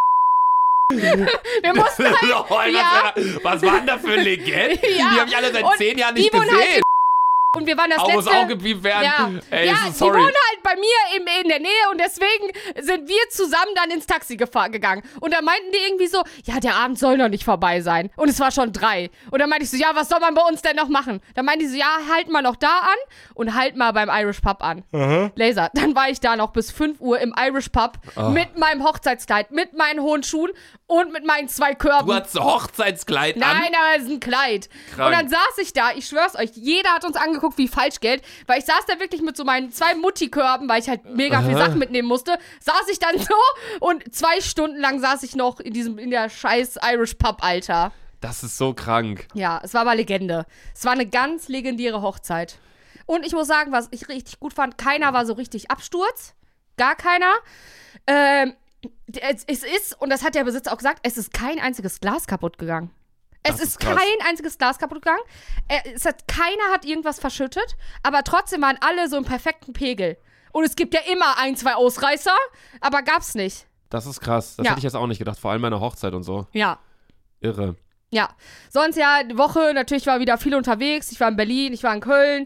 Wir mussten halt. Lol, ja. was, was waren da für Legenden? Ja. Die habe ich alle seit Und zehn Jahren nicht die wohnen gesehen. Halt und wir waren das auch letzte... muss auch gepiept werden. Ja, Ey, ja so die sorry. wohnen halt bei mir im, in der Nähe und deswegen sind wir zusammen dann ins Taxi gefahr, gegangen. Und da meinten die irgendwie so, ja, der Abend soll noch nicht vorbei sein. Und es war schon drei. Und dann meinte ich so, ja, was soll man bei uns denn noch machen? Dann meinten die so, ja, halt mal noch da an und halt mal beim Irish Pub an. Aha. Laser. Dann war ich da noch bis fünf Uhr im Irish Pub oh. mit meinem Hochzeitskleid, mit meinen hohen Schuhen und mit meinen zwei Körben. Du hattest Hochzeitskleid an? Nein, aber es ist ein Kleid. Krank. Und dann saß ich da, ich schwör's euch, jeder hat uns angeguckt wie Falschgeld, weil ich saß da wirklich mit so meinen zwei Mutti-Körben, weil ich halt mega viel Sachen mitnehmen musste, saß ich dann so und zwei Stunden lang saß ich noch in diesem, in der scheiß Irish Pub, Alter. Das ist so krank. Ja, es war aber Legende. Es war eine ganz legendäre Hochzeit. Und ich muss sagen, was ich richtig gut fand, keiner war so richtig Absturz. Gar keiner. Ähm, es, es ist, und das hat der Besitzer auch gesagt, es ist kein einziges Glas kaputt gegangen. Es Das ist, ist krass. kein einziges Glas kaputt gegangen. Es hat, keiner hat irgendwas verschüttet, aber trotzdem waren alle so im perfekten Pegel. Und es gibt ja immer ein, zwei Ausreißer, aber gab's nicht. Das ist krass. Das Ja. hätte ich jetzt auch nicht gedacht. Vor allem bei einer Hochzeit und so. Ja. Irre. Ja. Sonst ja, die Woche, natürlich war wieder viel unterwegs. Ich war in Berlin, ich war in Köln.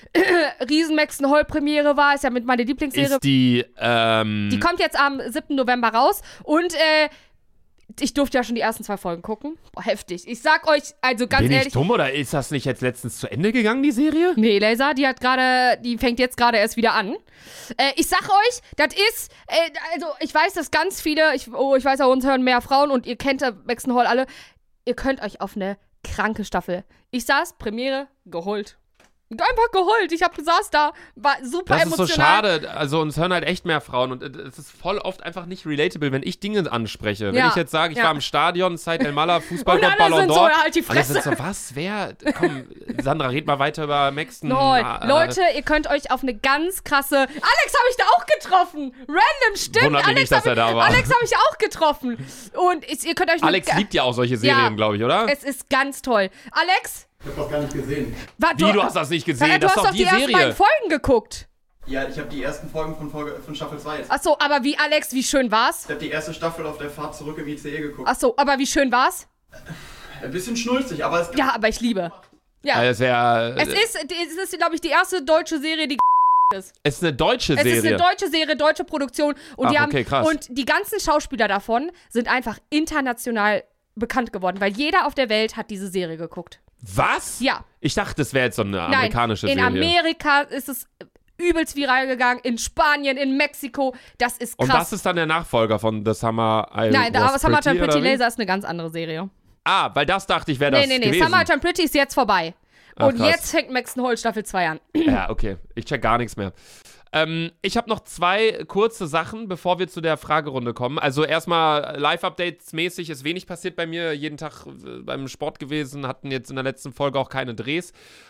Riesen Maxton Hall Premiere war, ist ja mit meiner Lieblingsserie. Ist die, ähm... Die kommt jetzt am siebten November raus. Und, äh, ich durfte ja schon die ersten zwei Folgen gucken. Boah, heftig. Ich sag euch, also ganz Bin ehrlich. ich dumm oder ist das nicht jetzt letztens zu Ende gegangen, die Serie? Nee, Laser, die hat gerade, die fängt jetzt gerade erst wieder an. Äh, ich sag euch, das ist, äh, also ich weiß, dass ganz viele, ich, oh, ich weiß auch, uns hören mehr Frauen und ihr kennt Maxton Hall alle. Ihr könnt euch auf eine kranke Staffel. Ich saß, Premiere, geholt. Einfach geholt. Ich hab saß da, war super Das emotional. ist so schade. Also uns hören halt echt mehr Frauen und es ist voll oft einfach nicht relatable, wenn ich Dinge anspreche. Wenn Ja, ich jetzt sage, ich ja. war im Stadion, Zeit El Mala, Fußball, Und alle Ballon sind so, d'Or. ja, halt die Alle Fresse. sind so, was, wer? Komm, Sandra, red mal weiter über Maxton. Lol. Ah, Leute, ihr könnt euch auf eine ganz krasse. Alex habe ich da auch getroffen. Random, stimmt. Wundert mich Alex nicht, dass hab er da ich, war. Alex habe ich auch getroffen. Und ich, ihr könnt euch. Alex eine, liebt ja auch solche Serien, Ja. glaube ich, oder? Es ist ganz toll. Alex? Ich hab das gar nicht gesehen. Warte, Wie, du hast das nicht gesehen? du Das hast ist doch doch die die ersten Serie. beiden Folgen geguckt. Ja, ich habe die ersten Folgen von, Folge, von Staffel zwei jetzt. Achso, aber wie, Alex, wie schön war's? Ich habe die erste Staffel auf der Fahrt zurück im I C E geguckt. Achso, aber wie schön war's? Ein bisschen schnulzig, aber es Ja, aber ich liebe. Ja. Es, wär, Es ist, es ist, glaube ich, die erste deutsche Serie, die ist. es ist eine deutsche Es Serie. ist eine deutsche Serie, deutsche Produktion. Und Ach, die haben, okay, krass. Und die ganzen Schauspieler davon sind einfach international bekannt geworden, weil jeder auf der Welt hat diese Serie geguckt. Was? Ja. Ich dachte, das wäre jetzt so eine Nein, amerikanische in Serie. Amerika ist es übelst viral gegangen, in Spanien, in Mexiko, das ist krass. Und das ist dann der Nachfolger von The Summer I Nein, Was aber Summer Time Pretty, Pretty oder wie? Laser ist eine ganz andere Serie. Ah, weil das dachte ich, wäre das Nee, nee, nee, gewesen. Summer Time Pretty ist jetzt vorbei. Ach, Und krass. jetzt fängt Maxton Hall Staffel zwei an. Ja, okay. Ich check gar nichts mehr. Ähm, ich habe noch zwei kurze Sachen, bevor wir zu der Fragerunde kommen. Also erstmal Live-Updates mäßig ist wenig passiert bei mir. Jeden Tag äh, beim Sport gewesen, hatten jetzt in der letzten Folge auch keine Drehs.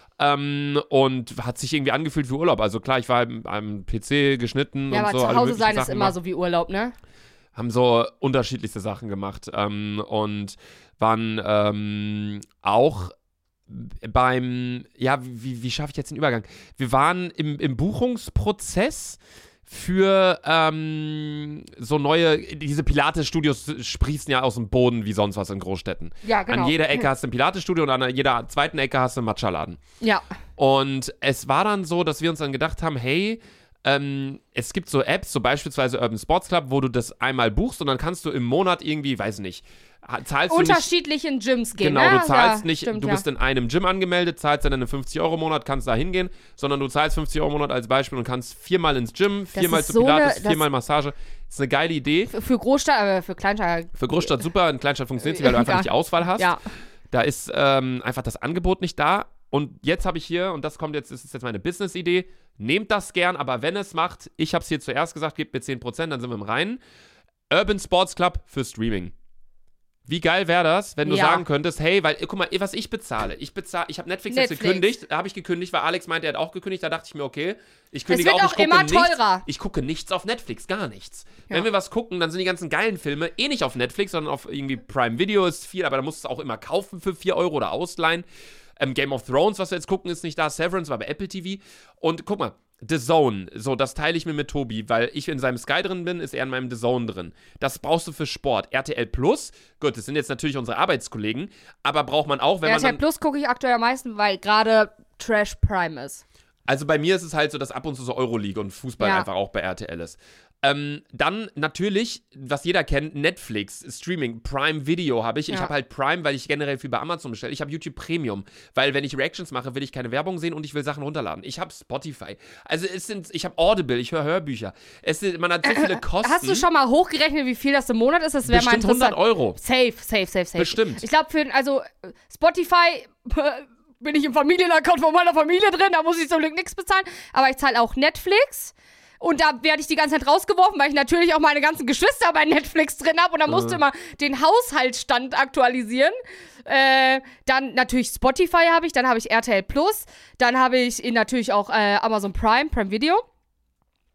Ähm, und hat sich irgendwie angefühlt wie Urlaub. Also klar, ich war am, am P C geschnitten Ja, und aber so. zu alle Hause möglichen sein ist Sachen immer gemacht. so wie Urlaub, ne? Haben so unterschiedlichste Sachen gemacht. Ähm, und waren ähm, auch beim, ja, wie, wie schaffe ich jetzt den Übergang? Wir waren im, im Buchungsprozess für ähm, so neue, diese Pilates-Studios sprießen ja aus dem Boden wie sonst was in Großstädten. Ja, genau. An jeder Ecke hast du ein Pilates-Studio und an jeder zweiten Ecke hast du einen Matcha-Laden. Ja. Und es war dann so, dass wir uns dann gedacht haben, hey, ähm, es gibt so Apps, so beispielsweise Urban Sports Club, wo du das einmal buchst und dann kannst du im Monat irgendwie, weiß nicht, zahlst du nicht... Unterschiedlichen Gyms gehen, Genau, ne? du zahlst ja, nicht, stimmt, du ja. bist in einem Gym angemeldet, zahlst dann eine fünfzig Euro im Monat, kannst da hingehen, sondern du zahlst fünfzig Euro im Monat als Beispiel und kannst viermal ins Gym, viermal ist zu so Pilates, eine- das- viermal Massage. Das ist eine geile Idee. Für- Für Großstadt, aber für Kleinstadt. Für Großstadt super, in Kleinstadt funktioniert sie, weil du einfach Ja. nicht die Auswahl hast. Ja. Da ist ähm, einfach das Angebot nicht da. Und jetzt habe ich hier, und das kommt jetzt, das ist jetzt meine Business-Idee, nehmt das gern, aber wenn es macht, ich habe es hier zuerst gesagt, gebt mir zehn Prozent, dann sind wir im Reinen. Urban Sports Club für Streaming. Wie geil wäre das, wenn du Ja. sagen könntest, hey, weil, guck mal, was ich bezahle. Ich bezahle, ich habe Netflix, jetzt Netflix. gekündigt, da habe ich gekündigt, weil Alex meinte, er hat auch gekündigt, da dachte ich mir, okay, ich kündige wird auch, auch ich gucke immer nichts, teurer. ich gucke nichts auf Netflix, gar nichts. Ja. Wenn wir was gucken, dann sind die ganzen geilen Filme eh nicht auf Netflix, sondern auf irgendwie Prime Video ist viel, aber da musst du es auch immer kaufen für vier Euro oder ausleihen. Ähm, Game of Thrones, was wir jetzt gucken, ist nicht da. Severance war bei Apple T V. Und guck mal, The Zone, so, das teile ich mir mit Tobi, weil ich in seinem Sky drin bin, ist er in meinem The Zone drin. Das brauchst du für Sport. R T L Plus, gut, das sind jetzt natürlich unsere Arbeitskollegen, aber braucht man auch, wenn R man T L dann, Plus gucke ich aktuell am meisten, weil gerade Trash Prime ist. also bei mir ist es halt so, dass ab und zu so Euroleague und Fußball Ja. einfach auch bei R T L ist. Ähm, dann natürlich, was jeder kennt, Netflix, Streaming, Prime Video habe ich. Ich Ja. habe halt Prime, weil ich generell viel bei Amazon bestelle. Ich habe YouTube Premium, weil wenn ich Reactions mache, will ich keine Werbung sehen und ich will Sachen runterladen. Ich habe Spotify. Also es sind, ich habe Audible, ich höre Hörbücher. Es sind, man hat so viele Kosten. Hast du schon mal hochgerechnet, wie viel das im Monat ist? Das wäre mal Bestimmt hundert interessant. Euro. Safe, safe, safe, safe. Bestimmt. Ich glaube, für, also Spotify bin ich im Familienaccount von meiner Familie drin, da muss ich zum Glück nichts bezahlen. Aber ich zahle auch Netflix. Und da werde ich die ganze Zeit rausgeworfen, weil ich natürlich auch meine ganzen Geschwister bei Netflix drin habe. Und da musst du immer den Haushaltsstand aktualisieren. Äh, dann natürlich Spotify habe ich, dann habe ich R T L Plus. Dann habe ich natürlich auch äh, Amazon Prime, Prime Video.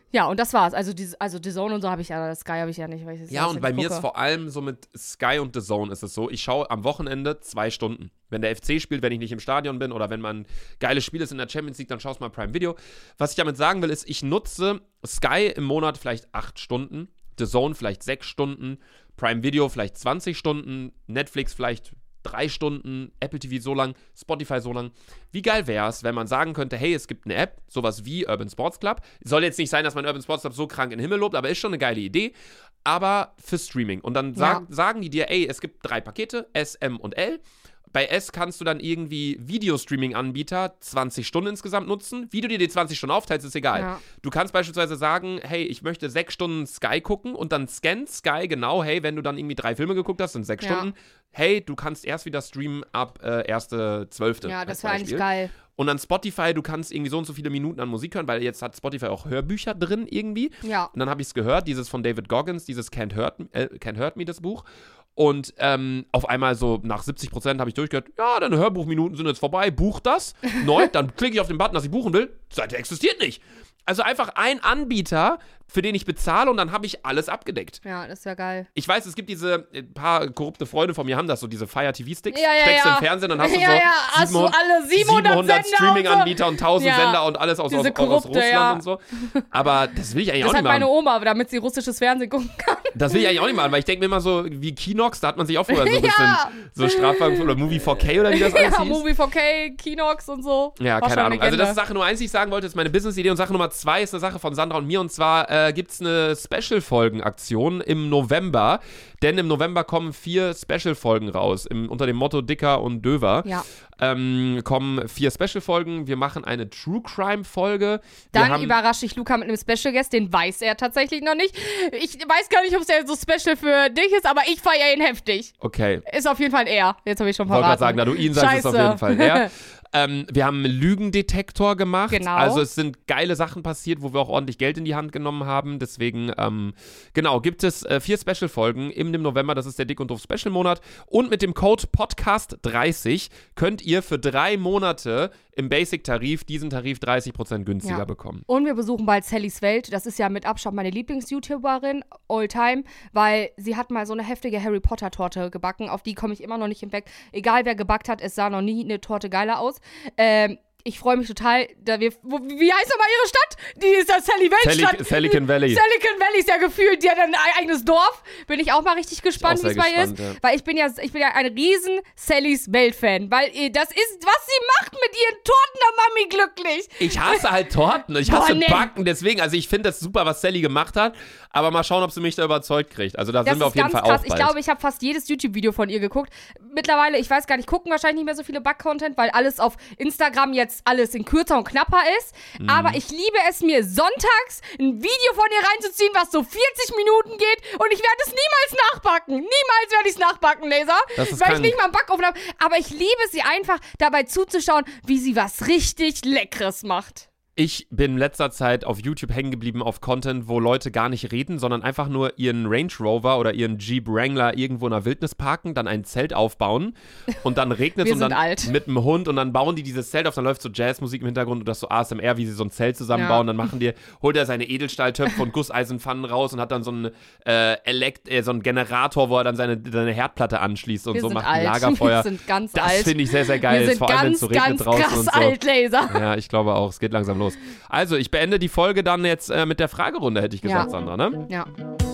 Ja, und das war's. Also, die, also The Zone und so habe ich ja, Sky habe ich ja nicht. Weil ich das Ja, und bei nicht mir gucke. ist vor allem so mit Sky und The Zone ist es so, ich schaue am Wochenende zwei Stunden. Wenn der F C spielt, wenn ich nicht im Stadion bin oder wenn man ein geiles Spiel ist in der Champions League, dann schaust du mal Prime Video. Was ich damit sagen will, ist, ich nutze Sky im Monat vielleicht acht Stunden, The Zone vielleicht sechs Stunden, Prime Video vielleicht zwanzig Stunden, Netflix vielleicht drei Stunden, Apple T V so lang, Spotify so lang. Wie geil wäre es, wenn man sagen könnte, hey, es gibt eine App, sowas wie Urban Sports Club. Soll jetzt nicht sein, dass man Urban Sports Club so krank in den Himmel lobt, aber ist schon eine geile Idee. Aber für Streaming. Und dann sag, Ja. sagen die dir, ey, es gibt drei Pakete, S, M und L. Bei S kannst du dann irgendwie Videostreaming-Anbieter zwanzig Stunden insgesamt nutzen. Wie du dir die zwanzig Stunden aufteilst, ist egal. Ja. Du kannst beispielsweise sagen, hey, ich möchte sechs Stunden Sky gucken und dann scannt Sky genau, hey, wenn du dann irgendwie drei Filme geguckt hast, sind sechs Ja. Stunden. Hey, du kannst erst wieder streamen ab äh, erste zwölfte Ja, als das wäre eigentlich Beispiel. geil. Und dann Spotify, du kannst irgendwie so und so viele Minuten an Musik hören, weil jetzt hat Spotify auch Hörbücher drin irgendwie. Ja. Und dann habe ich es gehört, dieses von David Goggins, dieses Can't Hurt, äh, Can't Hurt Me, das Buch. Und ähm, auf einmal so nach siebzig Prozent habe ich durchgehört, ja, deine Hörbuchminuten sind jetzt vorbei, buch das. Neu, dann klicke ich auf den Button, dass ich buchen will. Die Seite existiert nicht. Also einfach ein Anbieter, für den ich bezahle und dann habe ich alles abgedeckt. Ja, das wäre geil. Ich weiß, es gibt diese, ein paar korrupte Freunde von mir haben das, so diese Fire T V-Sticks. Ja, ja, Steckst ja. im Fernsehen, dann hast du Ja, so ja, hast du alle siebenhundert Sender Streaming-Anbieter und tausend Ja. Sender und alles aus, aus, Diese aus korrupte, Russland ja. und so. Aber das will ich eigentlich Das auch hat nicht machen. meine Oma, damit sie russisches Fernsehen gucken kann. Das will ich eigentlich auch nicht machen, weil ich denke mir immer so, wie Kinox, da hat man sich auch früher so ein bisschen Ja. so Strafwagen oder Movie vier K oder wie das alles Ja, hieß. Movie vier K, Kinox und so. Ja, War keine schon Ahnung. Also Legende. das ist Sache Nummer eins, die ich sagen wollte, ist meine Business-Idee. Und Sache Nummer zwei ist eine Sache von Sandra und mir. Und zwar äh, gibt es eine Special-Folgen-Aktion im November. Denn im November kommen vier Special-Folgen raus. Im, unter dem Motto Dicker und Döver Ja. ähm, kommen vier Special-Folgen. Wir machen eine True-Crime-Folge. Wir Dann haben- überrasche ich Luca mit einem Special Guest, den weiß er tatsächlich noch nicht. Ich weiß gar nicht, ob es ja so special für dich ist, aber ich feiere ihn heftig. Okay, Ist auf jeden Fall er. Jetzt habe ich schon wollte verraten. gerade sagen, da du ihn sagst, ist auf Scheiße. jeden Fall er. Ähm, wir haben einen Lügendetektor gemacht. Genau. Also es sind geile Sachen passiert, wo wir auch ordentlich Geld in die Hand genommen haben. Deswegen, ähm, genau, gibt es äh, vier Special-Folgen im dem November. Das ist der Dick und Doof Special-Monat. Und mit dem Code Podcast dreißig könnt ihr für drei Monate im Basic-Tarif diesen Tarif dreißig Prozent günstiger Ja. bekommen. Und wir besuchen bald Sallys Welt. Das ist ja mit Abstand meine Lieblings-YouTuberin all time, weil sie hat mal so eine heftige Harry Potter-Torte gebacken. Auf die komme ich immer noch nicht hinweg. Egal wer gebackt hat, es sah noch nie eine Torte geiler aus. Ähm, ich freue mich total. Da wir, wo, wie heißt nochmal ihre Stadt? Die ist das Sally Welt-Stadt. Selic- Silicon Valley. Silicon Valley ist ja gefühlt, die hat ein eigenes Dorf. Bin ich auch mal richtig gespannt, auch wie es sehr bei ist. gespannt, ja. Weil ich bin ja, ich bin ja ein riesen Sallys Welt-Fan. Weil äh, das ist, was sie macht mit ihren Torten, da Mami glücklich. Ich hasse halt Torten. Ich Boah, hasse nee. Backen. Deswegen, also ich finde das super, was Sally gemacht hat. Aber mal schauen, ob sie mich da überzeugt kriegt. Also da Das sind wir ist auf jeden ganz Fall krass. auch Ich bald. glaube, ich habe fast jedes YouTube-Video von ihr geguckt. Mittlerweile, ich weiß gar nicht, gucken wahrscheinlich nicht mehr so viele Back-Content, weil alles auf Instagram jetzt alles in kürzer und knapper ist. Mhm. Aber ich liebe es mir sonntags ein Video von ihr reinzuziehen, was so vierzig Minuten geht und ich werde es niemals nachbacken. Niemals werde ich es nachbacken, Laser. Das ist weil krank. ich nicht mal einen Backofen habe. Aber ich liebe sie einfach dabei zuzuschauen, wie sie was richtig Leckeres macht. Ich bin in letzter Zeit auf YouTube hängen geblieben auf Content, wo Leute gar nicht reden, sondern einfach nur ihren Range Rover oder ihren Jeep Wrangler irgendwo in der Wildnis parken, dann ein Zelt aufbauen und dann regnet es Wir und dann sind alt. mit dem Hund und dann bauen die dieses Zelt auf, dann läuft so Jazzmusik im Hintergrund und das so A S M R, wie sie so ein Zelt zusammenbauen, Ja. dann machen die, holt er seine Edelstahltöpfe und Gusseisenpfannen raus und hat dann so einen, äh, Elekt äh, so einen Generator, wo er dann seine, seine Herdplatte anschließt und Wir so sind macht ein alt. Lagerfeuer. Wir sind ganz Das alt. finde ich sehr, sehr geil, Wir sind vor allem wenn es ganz, so regnet ganz draußen krass und so. alt, Laser. Ja, ich glaube auch. Es geht langsam los. Also, ich beende die Folge dann jetzt äh, mit der Fragerunde, hätte ich gesagt, Ja. Sandra, ne? Ja.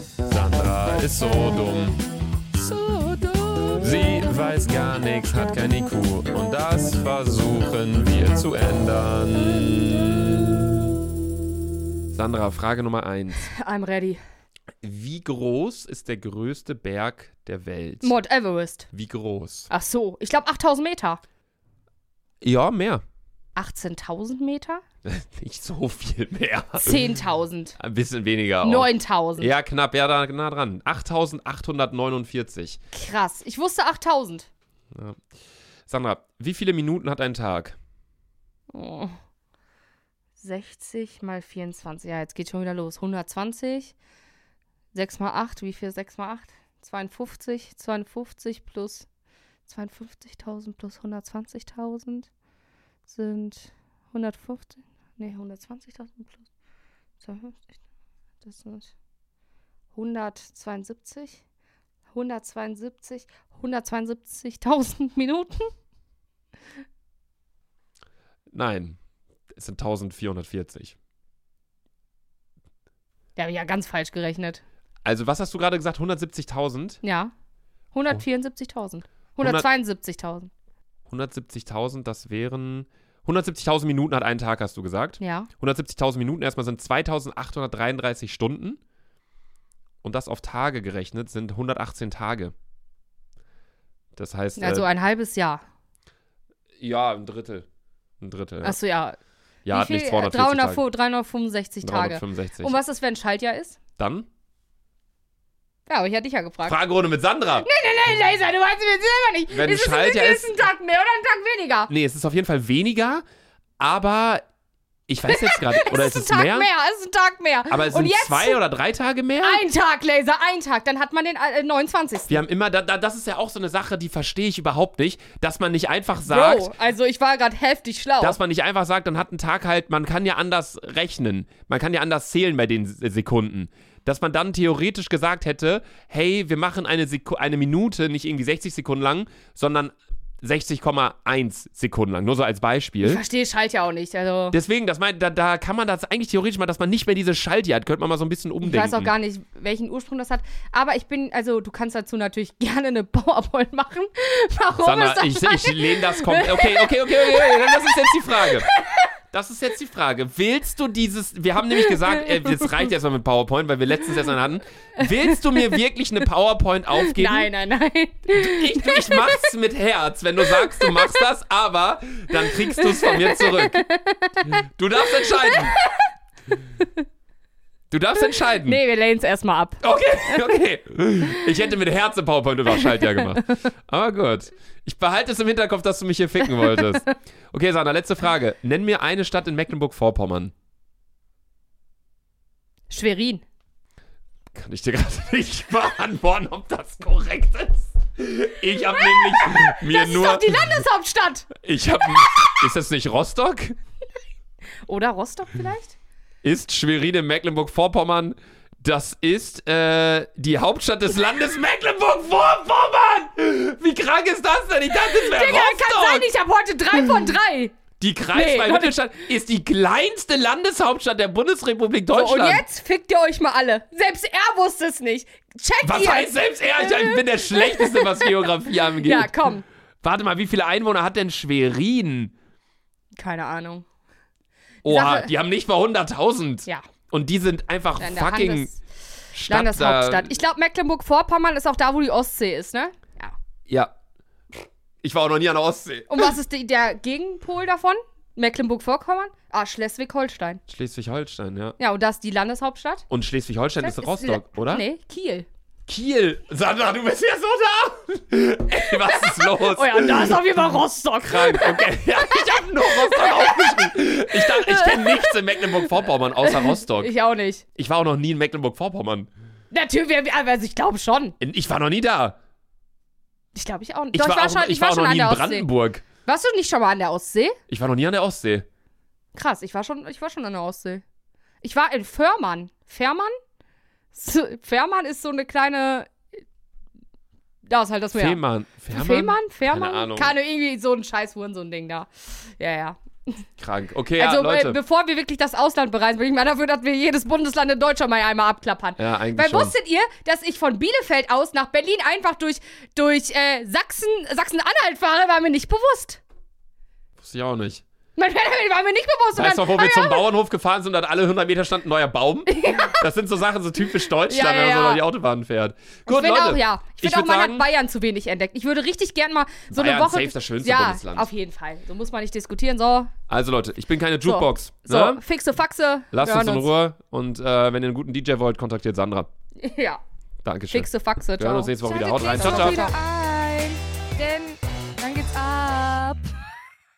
Sandra ist so dumm. So dumm. Sie weiß gar nichts, hat kein I Q. Und das versuchen wir zu ändern. Sandra, Frage Nummer eins. I'm ready. Wie groß ist der größte Berg der Welt? Mount Everest. Wie groß? Ach so, ich glaube achttausend Meter. Ja, mehr. achtzehntausend Meter? Nicht so viel mehr. zehntausend. Ein bisschen weniger auch. neuntausend. Ja, knapp, ja, da nah dran. achttausendachthundertneunundvierzig. Krass. Ich wusste achttausend. Ja. Sandra, wie viele Minuten hat ein Tag? Oh. sechzig mal vierundzwanzig. Ja, jetzt geht schon wieder los. hundertzwanzig. sechs mal acht. Wie viel ist sechs mal acht? zweiundfünfzig. zweiundfünfzig plus zweiundfünfzigtausend plus hundertzwanzigtausend sind hundertfünfzig. Nee, hundertzwanzigtausend plus Das sind hundertzweiundsiebzig. hundertzweiundsiebzig. hundertzweiundsiebzigtausend Minuten? Nein, es sind eintausendvierhundertvierzig. Da habe ich ja ganz falsch gerechnet. Also, was hast du gerade gesagt? hundertsiebzigtausend? Ja. hundertvierundsiebzigtausend. hundertzweiundsiebzigtausend. hundertsiebzigtausend, das wären... hundertsiebzigtausend Minuten hat einen Tag, hast du gesagt? Ja. hundertsiebzigtausend Minuten erstmal sind zweitausendachthundertdreiunddreißig Stunden. Und das auf Tage gerechnet sind hundertachtzehn Tage. Das heißt... Also äh, ein halbes Jahr. Ja, ein Drittel. Ein Drittel, ja. Achso, ja. Ja, Wie hat nicht viel? zweihundertvierzig dreihundert, Tage. dreihundertfünfundsechzig Tage. dreihundertfünfundsechzig. Und was ist, wenn ein Schaltjahr ist? Dann? Ja, aber ich hatte dich ja gefragt. Fragerunde mit Sandra. Nee, nee, nee, Laser, du weißt mir selber nicht. Wenn ist es Schaltjahr ein, ist- ist ein Tag mehr oder ein Tag weniger? Nee, es ist auf jeden Fall weniger, aber ich weiß jetzt gerade, oder ist es es ist ein Tag mehr? mehr? Es ist ein Tag mehr. Aber es Und sind jetzt zwei oder drei Tage mehr? ein Tag, Laser, ein Tag. Dann hat man den äh, neunundzwanzigsten Wir haben immer, da, da, das ist ja auch so eine Sache, die verstehe ich überhaupt nicht, dass man nicht einfach sagt, Bro, also ich war gerade heftig schlau. dass man nicht einfach sagt, dann hat ein Tag halt, man kann ja anders rechnen, man kann ja anders zählen bei den Se- Sekunden. Dass man dann theoretisch gesagt hätte, hey, wir machen eine, Seku- eine Minute nicht irgendwie sechzig Sekunden lang, sondern sechzig Komma eins Sekunden lang, nur so als ich Beispiel. verstehe Schaltjahr auch nicht. Also Deswegen, das meint, da, da kann man das eigentlich theoretisch mal, dass man nicht mehr diese Schaltjahr hat, könnte man mal so ein bisschen ich umdenken. weiß auch gar nicht, welchen Ursprung das hat. Aber ich bin, also du kannst dazu natürlich gerne eine PowerPoint machen. Warum Sandra, ist das ich, ich lehne das komplett. Okay, okay, okay, okay, okay, das ist jetzt die Frage. Das ist jetzt die Frage. Willst du dieses, wir haben nämlich gesagt, äh, jetzt reicht erstmal mit PowerPoint, weil wir letztens erst einen hatten. Willst du mir wirklich eine PowerPoint aufgeben? Nein, nein, nein. Ich, ich mach's mit Herz, wenn du sagst, du machst das, aber dann kriegst du es von mir zurück. Du darfst entscheiden. Du darfst entscheiden. Nee, wir lehnen es erstmal ab. Okay, okay. Ich hätte mit Herz im PowerPoint über Schaltjahr gemacht. Aber gut. Ich behalte es im Hinterkopf, dass du mich hier ficken wolltest. Okay, Sandra, letzte Frage. Nenn mir eine Stadt in Mecklenburg-Vorpommern. Schwerin. Kann ich dir gerade nicht beantworten, ob das korrekt ist. Ich habe nämlich mir Das nur... ist doch die Landeshauptstadt. Ich habe... Ist das nicht Rostock? Oder Rostock vielleicht? Ist Schwerin in Mecklenburg-Vorpommern... Das ist äh, die Hauptstadt des Landes Mecklenburg-Vorpommern! Wie krank ist das denn? Ich dachte, es wäre Digga, kann sein, Rostock! ich habe heute drei von drei. Die kreisfreie Nee, Mittelstadt ist die kleinste Landeshauptstadt der Bundesrepublik So, Deutschland. und jetzt fickt ihr euch mal alle. Selbst er wusste es nicht. Checkt Was ihr? heißt selbst er? Ich bin der Schlechteste, was Geografie angeht. Ja, komm. Warte mal, wie viele Einwohner hat denn Schwerin? Keine Ahnung. Oha, Sache- die haben nicht mal hunderttausend. Ja. Und die sind einfach In der fucking Landes Stadt. Landeshauptstadt. Da. Ich glaube, Mecklenburg-Vorpommern ist auch da, wo die Ostsee ist, ne? Ja. Ja. Ich war auch noch nie an der Ostsee. Und was ist die, der Gegenpol davon? Mecklenburg-Vorpommern? Ah, Schleswig-Holstein. Schleswig-Holstein, ja. Ja, und das ist die Landeshauptstadt? Und Schleswig-Holstein ist Rostock, Le- oder? Nee, Kiel. Kiel. Sandra, du bist ja so da. Ey, was ist los? Oh ja, und da ist auf jeden Fall Rostock. Krank, okay. Ja, ich hab nur Rostock aufgeschrieben. Ich dachte, ich kenne nichts in Mecklenburg-Vorpommern außer Rostock. Ich auch nicht. Ich war auch noch nie in Mecklenburg-Vorpommern. Natürlich, also ich glaube schon. Ich war noch nie da. Ich glaube ich auch nicht. Ich Doch, war, auch, schon, ich war auch schon noch an nie der in Ostsee. Brandenburg. Warst du nicht schon mal an der Ostsee? Ich war noch nie an der Ostsee. Krass, ich war schon, ich war schon an der Ostsee. Ich war in Fährmann. Fährmann? So, Fährmann ist so eine kleine. Da ist halt das Meer. Fehmarn. Fährmann? Fehmarn? Fährmann? Keine Ahnung. Keine, irgendwie so ein scheiß Huren, so ein Ding da. Ja, ja. Krank. Okay, also, ja, Leute. äh, bevor wir wirklich das Ausland bereisen, bin ich mal dafür, dass wir jedes Bundesland in Deutschland mal einmal abklappern. ja, eigentlich Weil schon. wusstet ihr, dass ich von Bielefeld aus nach Berlin einfach durch, durch äh, Sachsen, Sachsen-Anhalt fahre, war mir nicht bewusst. Wusste ich auch nicht. Mein war mir nicht bewusst. Und Weißt du dann noch, wo hab wir ich zum auch- Bauernhof gefahren sind und alle hundert Meter stand ein neuer Baum? Das sind so Sachen, so typisch Deutschland, Ja, ja, wenn man so ja. über die Autobahn fährt. Gut, Ich finde Leute. auch, ja. Ich ich finde auch, würd man sagen, hat Bayern zu wenig entdeckt. Ich würde richtig gern mal so Bayern eine Woche. safe das schönste ja, Bundesland. auf jeden Fall. So muss man nicht diskutieren. So, Also Leute, ich bin keine Jukebox. so Ne? fixe Faxe. Lasst Wir uns in hören Ruhe und äh, wenn ihr einen guten D J wollt, kontaktiert Sandra. Ja, Dankeschön. fixe Faxe. Wir hören uns nächste Woche wieder. Haut rein. Ciao, Ciao, ciao. wieder ein, denn dann geht's ab.